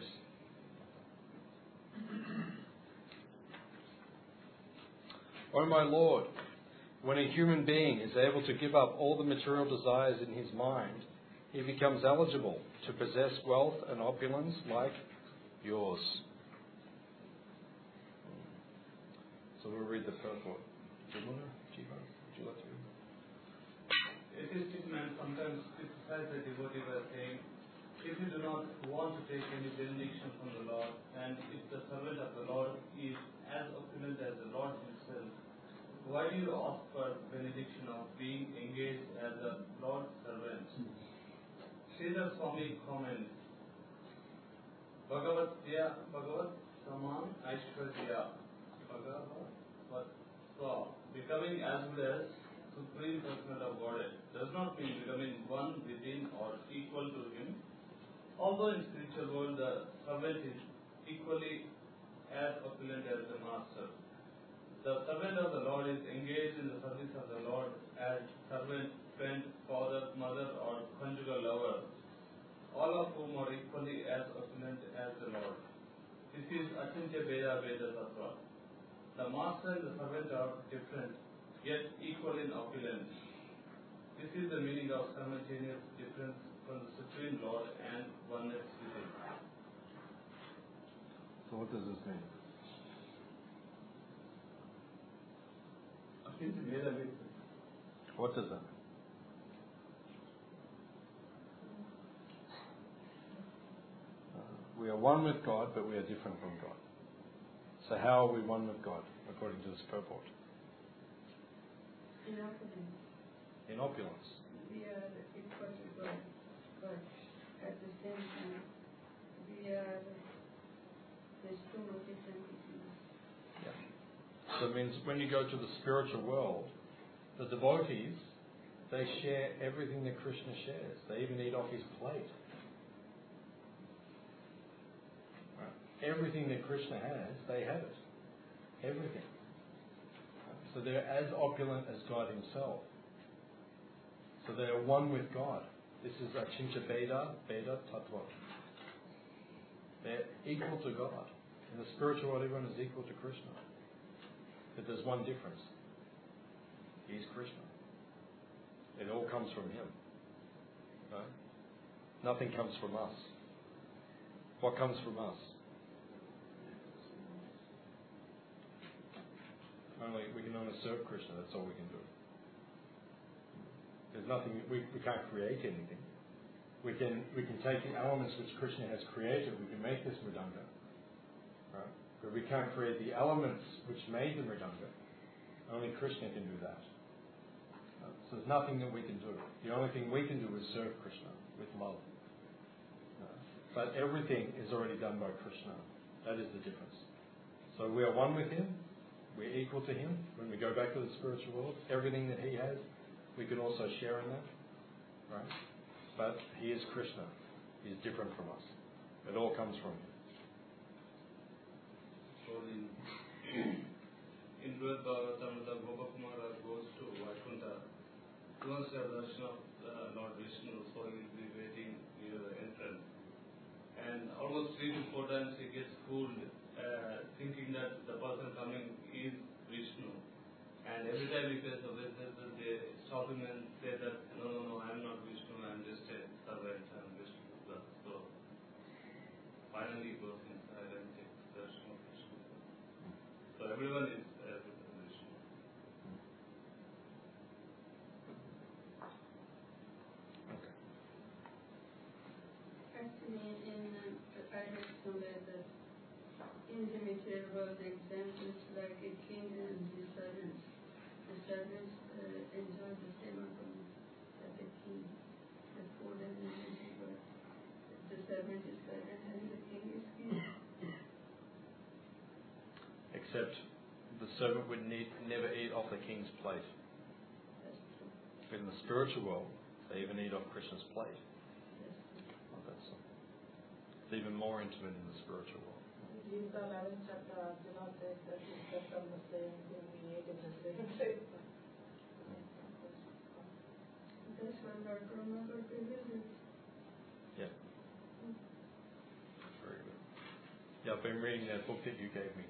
O my Lord, when a human being is able to give up all the material desires in his mind, he becomes eligible to possess wealth and opulence like yours. So we'll read the purport. Jimuna, Jiva, would you like to read? Atheistic man sometimes criticize the devotee by saying, if you do not want to take any benediction from the Lord, and if the servant of the Lord the Lord Himself, why do you ask for benediction of being engaged as a Lord's servant? Sridhar Swami comments, Bhagavat Saman Aishwarya, Bhagavat Swa, becoming as good as Supreme Personal of Godhead, does not mean becoming one within or equal to Him. Although in spiritual world the servant is equally as opulent as the master. The servant of the Lord is engaged in the service of the Lord as servant, friend, father, mother, or conjugal lover, all of whom are equally as opulent as the Lord. This is Achintya Veda Veda Tattva. The master and the servant are different, yet equal in opulence. This is the meaning of simultaneous difference from the Supreme Lord and oneness with Him. So what does this mean? What does that mean? We are one with God, but we are different from God. So how are we one with God, according to this purport? In opulence. In opulence. We are equal to God, but at the same time, there's too much difference between us. Yeah. So it means when you go to the spiritual world, the devotees, they share everything that Krishna shares. They even eat off his plate. Right. Everything that Krishna has, they have it. Everything. So they're as opulent as God himself. So they are one with God. This is Achintya Veda Tattva. They're equal to God. In the spiritual world, everyone is equal to Krishna. But there's one difference. He's Krishna. It all comes from him. Right? Nothing comes from us. What comes from us? We can only serve Krishna. That's all we can do. There's nothing. We can't create anything. We can take the elements which Krishna has created. We can make this mridanga, right? But we can't create the elements which made the mridanga. Only Krishna can do that. So there's nothing that we can do. The only thing we can do is serve Krishna with love. But everything is already done by Krishna. That is the difference. So we are one with him. We're equal to him. When we go back to the spiritual world, everything that he has, we can also share in that. Right? But he is Krishna. He is different from us. It all comes from him. So in Brihad Bhagavatam, the Gopakumara goes to Vaikuntha. He wants to have darshan of Lord Vishnu, so he will be waiting near the entrance. And almost 3 to 4 times he gets fooled, thinking that the person coming is Vishnu. And every time he faces the witnesses, they stop him and say that, no, I am not Vishnu, I am just a servant, I am Vishnu. So finally he goes inside and takes darshan of Vishnu. So everyone is Vishnu. Actually, I read somewhere that in the material world, the example is like a king and his servants. The servants enjoy the same opulence as the king, the food and energy, but the servant is servant and the king is king. Except the servant would never eat off the king's plate. That's true. But in the spiritual world, they even eat off Krishna's plate. That's true. Oh, that's it's even more intimate in the spiritual world. Gita 11th chapter, Arjuna says that we stepped on the same thing, we ate in the same place. That's why Lord Brahma got to visit. Yeah. Very good. Yeah, I've been reading that book that you gave me.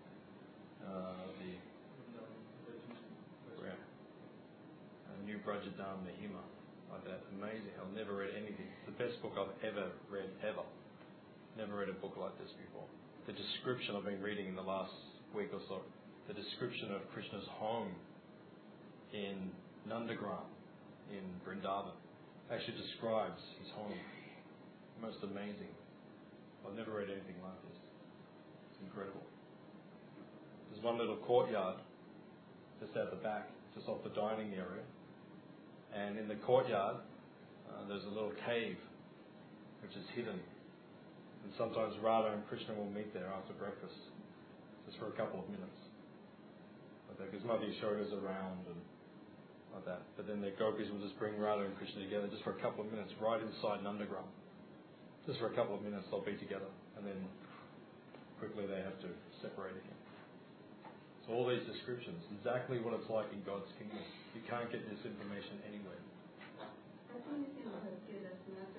New Brajadam Mahima. Like that. Amazing. I've never read anything. It's the best book I've ever read, ever. Never read a book like this before. The description I've been reading in the last week or so, the description of Krishna's home in Nandagram, in Vrindavan, actually describes his home. Most amazing. I've never read anything like this. It's incredible. There's one little courtyard just out the back, just off the dining area. And in the courtyard, there's a little cave which is hidden. And sometimes Radha and Krishna will meet there after breakfast, just for a couple of minutes. Because Mother Yashoda's around and like that. But then the gopis will just bring Radha and Krishna together just for a couple of minutes right inside Nandagram. Just for a couple of minutes they'll be together, and then quickly they have to separate again. So all these descriptions, exactly what it's like in God's kingdom. You can't get this information anywhere. I think it's in Bhakti Ratnaka,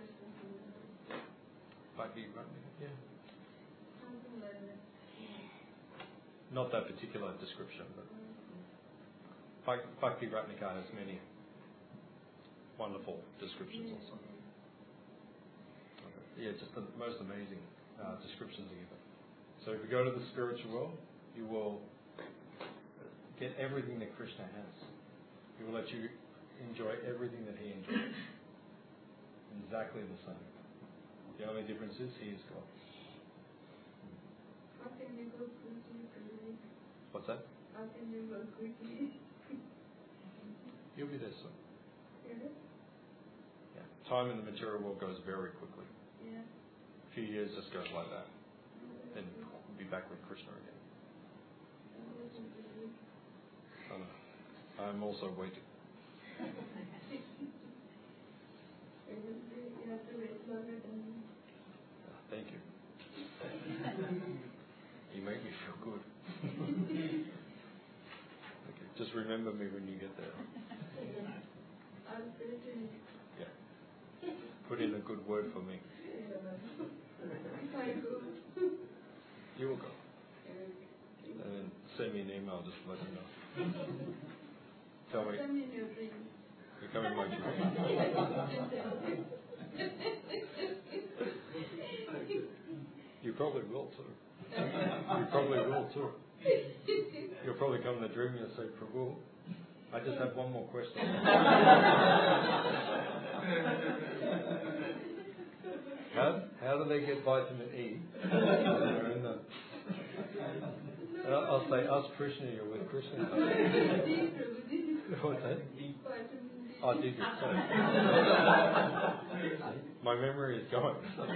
Bhakti Ratnaka, yeah. something like that. Not that particular description, but Bhakti Ratnaka has many wonderful descriptions also. Yeah, just the most amazing descriptions are given. So if you go to the spiritual world, you will get everything that Krishna has. He will let you enjoy everything that he enjoys. Exactly the same. The only difference is he is God. How can you go quickly? What's that? How can you go quickly? You'll be there soon. Yeah. Yeah. Time in the material world goes very quickly. Yeah. A few years just goes like that. Then we'll be back with Krishna again. I know. I'm also waiting. You have to wait longer than me. Thank you. You make me feel good. Okay. Just remember me when you get there. I'll say it to you. Yeah. Put in a good word for me. If I go. You will go. And then send me an email just to let me know. Tell me Send me in your dream. you're coming my dream. You probably will too. You probably will too. You'll probably come in the dream and say, Prabhu, I just have one more question. How do they get vitamin E? I'll say, ask Krishna, you're with Krishna. What's that? Oh, did you? Sorry. My memory is going.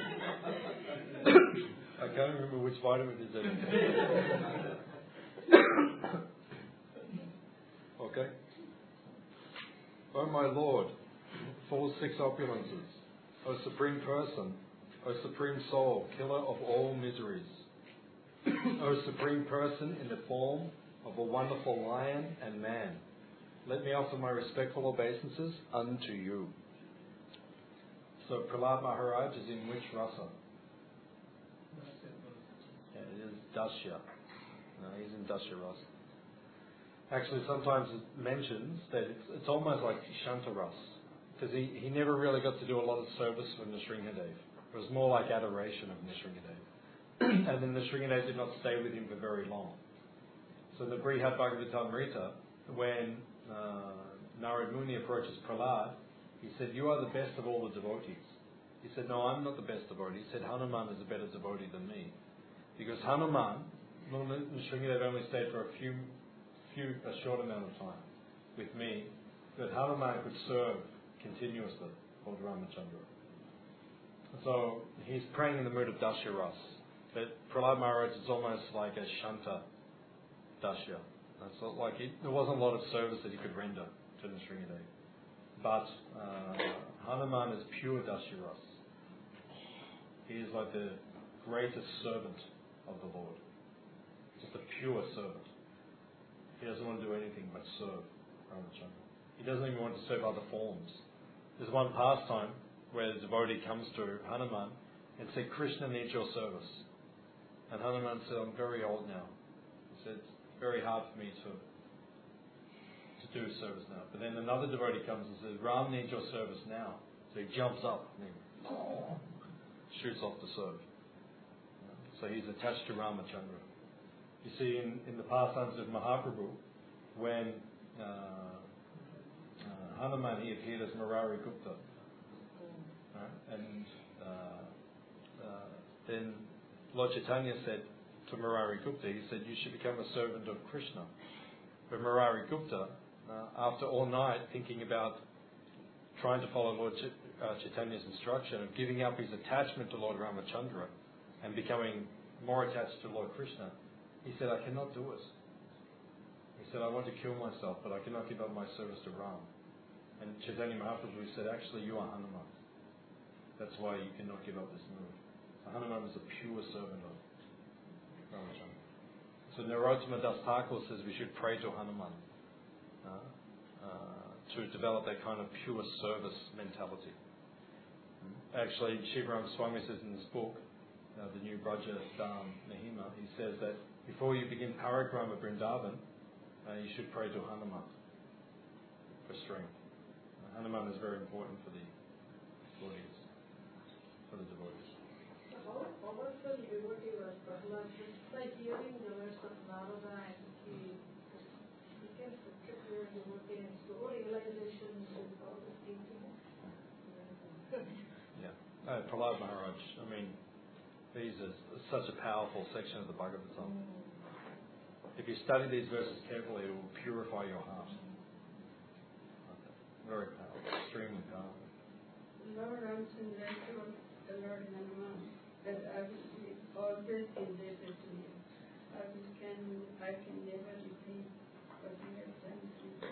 I can't remember which vitamin is in it. Okay. O my Lord, full of six opulences, O Supreme Person, O Supreme Soul, killer of all miseries, O Supreme Person in the form of a wonderful lion and man, let me offer my respectful obeisances unto you. So Prahlad Maharaj is in which rasa? Yeah, it is Dasya. No, he's in Dasya rasa. Actually, sometimes it mentions that it's almost like Shanta Ras, because he never really got to do a lot of service for Nrsingadev. It was more like adoration of Nrsingadev. And then Nrsingadev did not stay with him for very long. So in the Brihad Bhagavatamrita, when Narad Muni approaches Prahlad, he said, you are the best of all the devotees. He said, no, I'm not the best devotee. He said, Hanuman is a better devotee than me. Because Hanuman, Nrsingadev only stayed for a short amount of time with me, that Hanuman could serve continuously Lord Ramachandra. So he's praying in the mood of Dasya Ras. But Prahlad Maharaj is almost like a Shanta Dasya. It's not like there wasn't a lot of service that he could render to Nrsingadev. But Hanuman is pure Dasya Ras. He is like the greatest servant of the Lord. Just a pure servant. He doesn't want to do anything but serve Ramachandra. He doesn't even want to serve other forms. There's one pastime where the devotee comes to Hanuman and said, Krishna needs your service. And Hanuman said, I'm very old now. He said, it's very hard for me to do service now. But then another devotee comes and says, Ram needs your service now. So he jumps up and he shoots off to serve. So he's attached to Ramachandra. You see, in the pastimes of Mahaprabhu, when Hanuman, he appeared as Murari Gupta. And then Lord Chaitanya said, to Murari Gupta, he said, you should become a servant of Krishna. But Murari Gupta, after all night thinking about trying to follow Lord Chaitanya's instruction of giving up his attachment to Lord Ramachandra and becoming more attached to Lord Krishna, he said, I cannot do it. He said, I want to kill myself, but I cannot give up my service to Ram. And Chaitanya Mahaprabhu said, actually, you are Hanuman. That's why you cannot give up this move. So Hanuman is a pure servant of Ramachandra. So Narottama Das Thakur says we should pray to Hanuman to develop that kind of pure service mentality. Actually, Shivaram Swami says in this book, the new Braja Dham Mahima, he says that before you begin Parikrama Vrindavan, you should pray to Hanuman for strength. Hanuman is very important for the devotees. How powerful devotee was Prahlad? Just by hearing the words of Narada, and he became such a pure devotee and so realization with all the thinking. Yeah. Prahlad Maharaj, I mean, these are such a powerful section of the Bhagavatam. If you study these verses carefully, it will purify your heart. Very powerful, extremely powerful. Lord Ramchandra told the Lord Hanuman that I will be always indebted to you. I can never repay what you have done to me.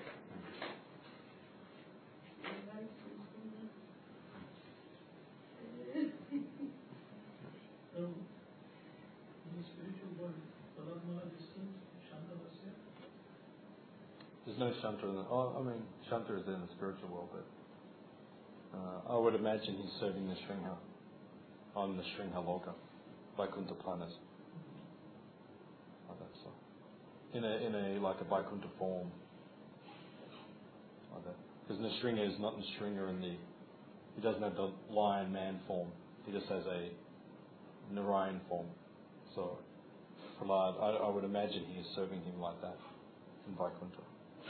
In the spiritual world, Prahlad Maharaj is still Shantarasya? There's no Shanta in the... Oh, I mean, Shanta is in the spiritual world, but I would imagine he's serving the Sringha on the Sringha Loka, Vaikuntha planet. Like that, so. In a like a Vaikuntha form. Like that. Because Nrsinga is not Nrsinga in the... He doesn't have the lion man form. He just has a Narayan form. So, Prahlad, I would imagine he is serving him like that in Vaikuntha.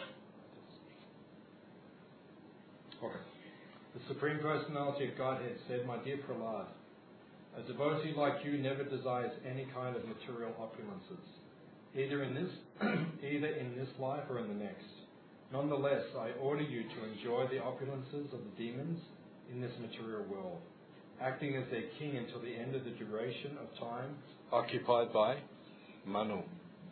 Okay. The Supreme Personality of Godhead said, my dear Prahlad, a devotee like you never desires any kind of material opulences, either in this life or in the next. Nonetheless, I order you to enjoy the opulences of the demons in this material world, acting as their king until the end of the duration of time occupied by Manu.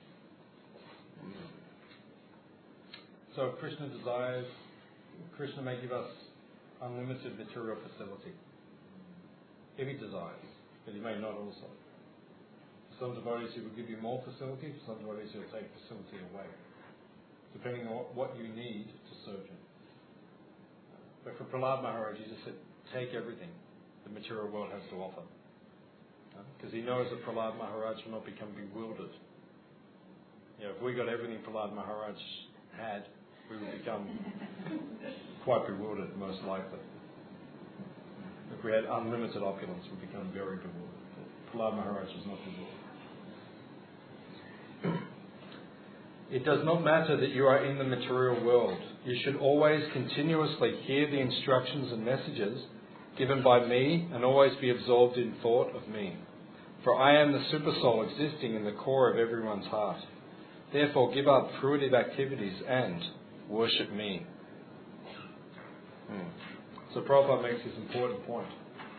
So if Krishna desires, Krishna may give us unlimited material facility, if he desires, but he may not also. Some devotees he will give you more facility, some devotees he will take facility away, depending on what you need to serve him. But for Prahlad Maharaj, he just said, take everything the material world has to offer. Because he knows that Prahlad Maharaj will not become bewildered. If we got everything Prahlad Maharaj had, we would become quite bewildered, most likely. If we had unlimited opulence, we'd become very bewildered. Prahlad Maharaj was not bewildered. It does not matter that you are in the material world. You should always continuously hear the instructions and messages given by me and always be absorbed in thought of me. For I am the super soul existing in the core of everyone's heart. Therefore give up fruitive activities and worship me. So Prabhupada makes this important point.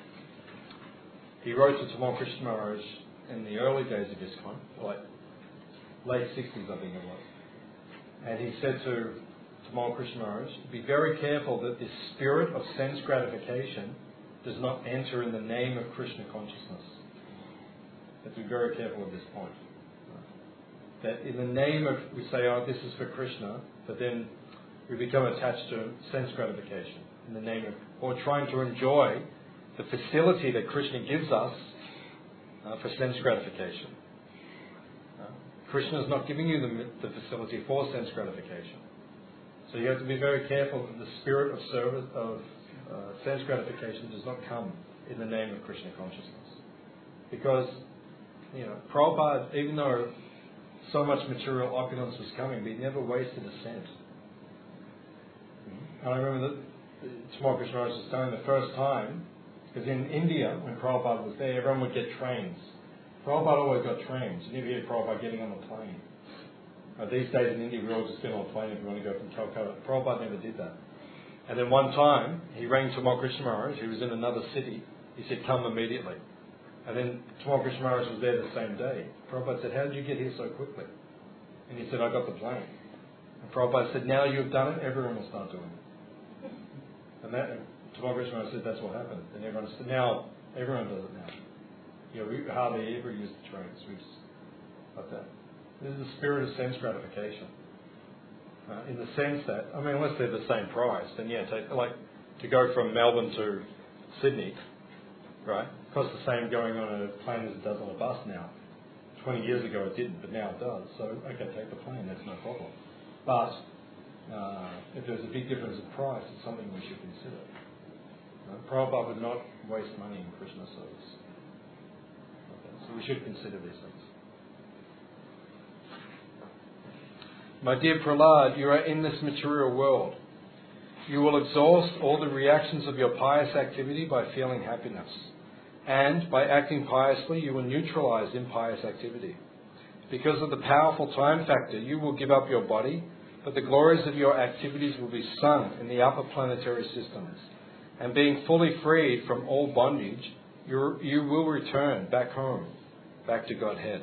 He wrote to Tamal Krishna Maharaj in the early days of ISKCON, like late 60s I think it was. And he said to Tamal Krishna Maharaj, be very careful that this spirit of sense gratification does not enter in the name of Krishna consciousness. You have to be very careful of this point. That in the name of, we say, oh, this is for Krishna, but then we become attached to sense gratification in the name of, or trying to enjoy the facility that Krishna gives us for sense gratification. Krishna is not giving you the facility for sense gratification. So you have to be very careful that the spirit of service, of sense gratification does not come in the name of Krishna consciousness. Because, Prabhupada, even though so much material opulence was coming, but he never wasted a cent. And I remember that Tamal Krishna Maharaj was telling the first time, because in India, when Prabhupada was there, everyone would get trains. Prabhupada always got trains. You never hear Prabhupada getting on a plane. These days in India, we all just get on a plane if you want to go from Calcutta. Prabhupada never did that. And then one time, he rang Tamal Krishna Maharaj, who was in another city. He said, come immediately. And then Tamal Krishna Maharaj was there the same day. Prabhupada said, how did you get here so quickly? And he said, I got the plane. And Prabhupada said, now you've done it, everyone will start doing it. And Tamal Krishna Maharaj said, that's what happened. And everyone said, now, everyone does it now. We hardly ever use the trains. We just, like that. This is the spirit of sense gratification. In the sense that, unless they're the same price, then like to go from Melbourne to Sydney, right, costs the same going on a plane as it does on a bus now. 20 years ago it didn't, but now it does. So, okay, take the plane, that's no problem. But if there's a big difference in price, it's something we should consider. Prabhupada would not waste money in Krishna service. Okay, so we should consider these things. My dear Prahlad, you are in this material world. You will exhaust all the reactions of your pious activity by feeling happiness. And by acting piously, you will neutralize impious activity. Because of the powerful time factor, you will give up your body, but the glories of your activities will be sung in the upper planetary systems. And being fully freed from all bondage, you will return back home, back to Godhead.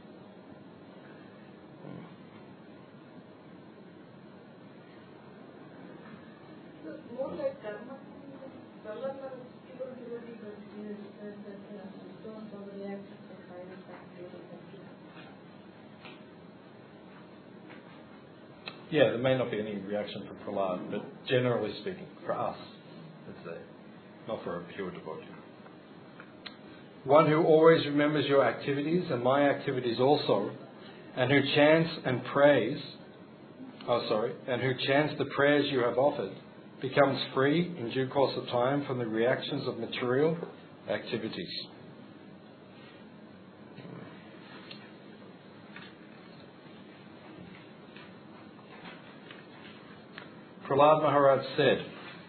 More like karma. Prahlad was pure devotee, but he said that don't overreact to the side effects. Yeah, there may not be any reaction from Prahlad, but generally speaking, for us, let's say, not for a pure devotee. One who always remembers your activities and my activities also, and who chants and prays, and who chants the prayers you have offered, becomes free in due course of time from the reactions of material activities. Prahlad Maharaj said,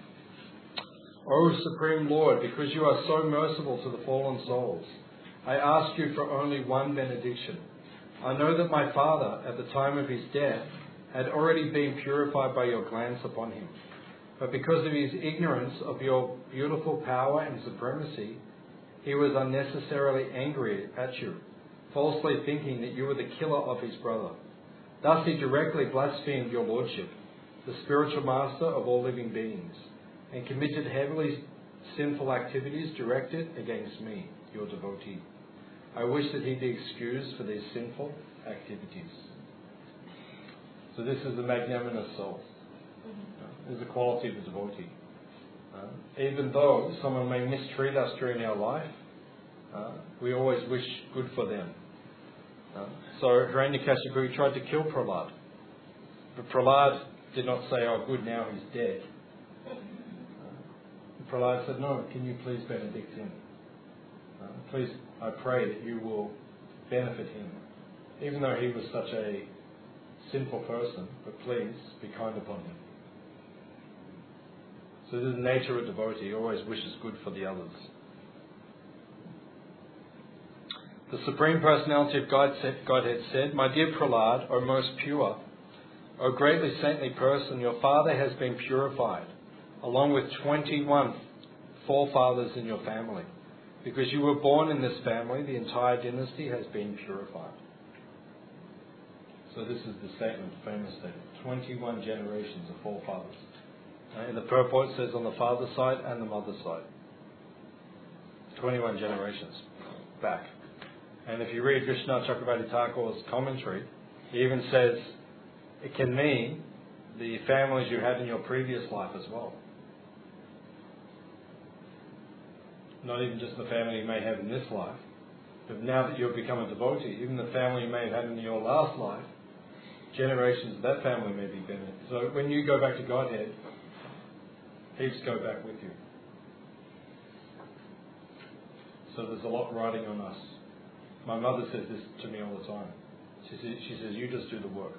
O Supreme Lord, because you are so merciful to the fallen souls, I ask you for only one benediction. I know that my father, at the time of his death, had already been purified by your glance upon him. But because of his ignorance of your beautiful power and supremacy, he was unnecessarily angry at you, falsely thinking that you were the killer of his brother. Thus he directly blasphemed your lordship, the spiritual master of all living beings, and committed heavily sinful activities directed against me, your devotee. I wish that he be excused for these sinful activities. So this is the magnanimous soul. Is the quality of the devotee. Even though someone may mistreat us during our life, we always wish good for them. So Hiranyakashipu tried to kill Prahlad. But Prahlad did not say, oh good, now he's dead. Prahlad said, no, can you please benedict him? Please, I pray that you will benefit him. Even though he was such a sinful person, but please be kind upon him. So this is the nature of a devotee. He always wishes good for the others. The Supreme Personality of Godhead said, My dear Prahlad, O most pure, O greatly saintly person, your father has been purified, along with 21 forefathers in your family. Because you were born in this family, the entire dynasty has been purified. So this is the statement, famous statement. 21 generations of forefathers. In the purport it says on the father's side and the mother's side. 21 generations back. And if you read Vishnu Chakravarti Thakur's commentary, he even says it can mean the families you had in your previous life as well. Not even just the family you may have in this life, but now that you've become a devotee, even the family you may have had in your last life, generations of that family may be benefited. So when you go back to Godhead, heaps go back with you. So there's a lot riding on us. My mother says this to me all the time. She says, you just do the work.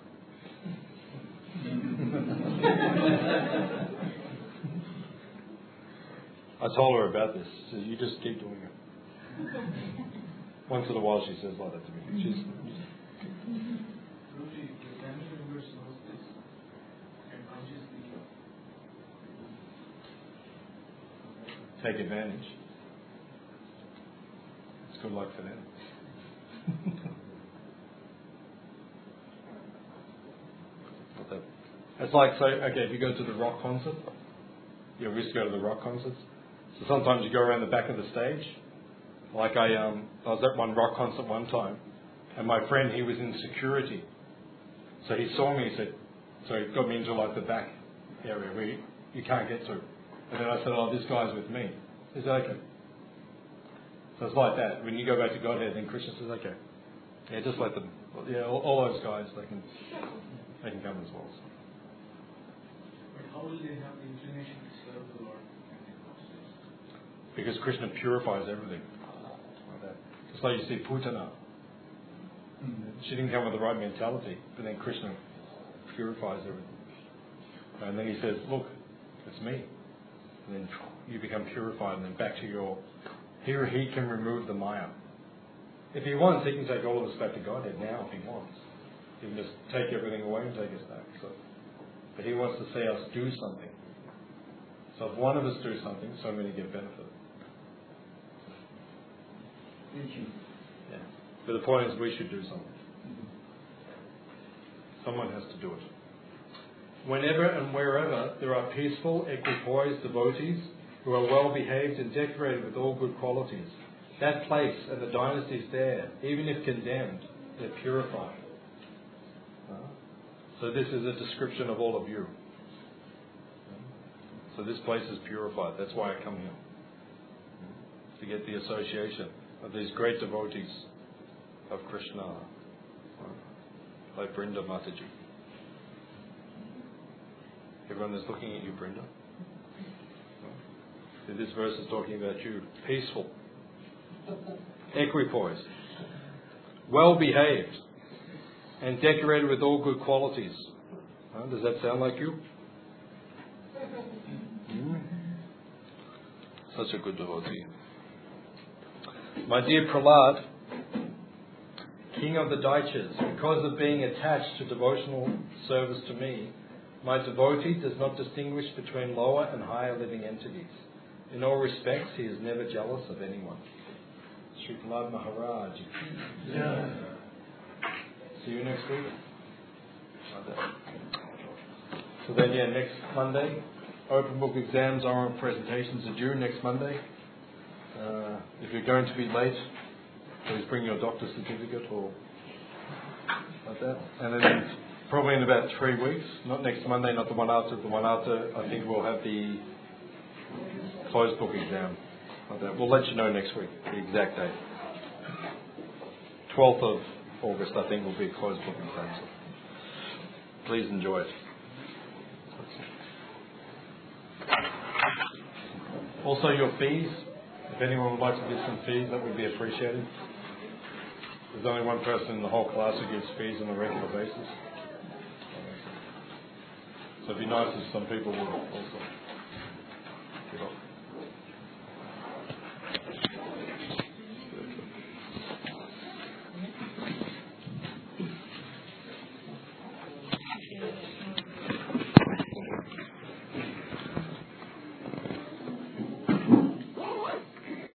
I told her about this. She says, you just keep doing it. Once in a while she says like that to me. She's Guruji, the family members knows this and consciously take advantage. It's good luck for them. It's like, so, okay, if you go to the rock concert, you always go to the rock concerts. So sometimes you go around the back of the stage. Like I was at one rock concert one time, and my friend, he was in security. So he saw me, he said, so he got me into like the back area where you can't get to. And then I said, oh, this guy's with me. He said, okay. So it's like that. When you go back to Godhead, then Krishna says, okay. Yeah, just let them, yeah, all those guys, they can come as well. So. But how will they have the inclination to serve the Lord? Because Krishna purifies everything. Like that. Just like you see Putana. She didn't come with the right mentality, but then Krishna purifies everything. And then he says, look, it's me. And then you become purified, and then back to your... Here he can remove the Maya. If he wants, he can take all of us back to Godhead now if he wants. He can just take everything away and take us back. So, but he wants to see us do something. So if one of us do something, so many get benefit. Yeah. But the point is we should do something. Someone has to do it. Whenever and wherever there are peaceful, equipoised devotees who are well behaved and decorated with all good qualities, that place and the dynasties there, even if condemned, they're purified. So this is a description of all of you. So this place is purified. That's why I come here. To get the association of these great devotees of Krishna, like Brinda Mataji. Everyone is looking at you, Brinda. So this verse is talking about you. Peaceful, equipoised, well behaved, and decorated with all good qualities. Does that sound like you? Such a good devotee. My dear Prahlad, King of the Daityas, because of being attached to devotional service to me, my devotee does not distinguish between lower and higher living entities. In all respects, he is never jealous of anyone. Sri Prahlad Maharaj. Yeah. See you next week. So then, next Monday, open book exams, oral presentations are due next Monday. If you're going to be late, please bring your doctor's certificate or like that. And then probably in about 3 weeks, not next Monday, not the one after, I think we'll have the closed book exam. Like that. We'll let you know next week, the exact date. 12th of August, I think, will be a closed book exam. So please enjoy it. Also, your fees. If anyone would like to give some fees, that would be appreciated. There's only one person in the whole class who gives fees on a regular basis. So it'd be nice if some people would also give up.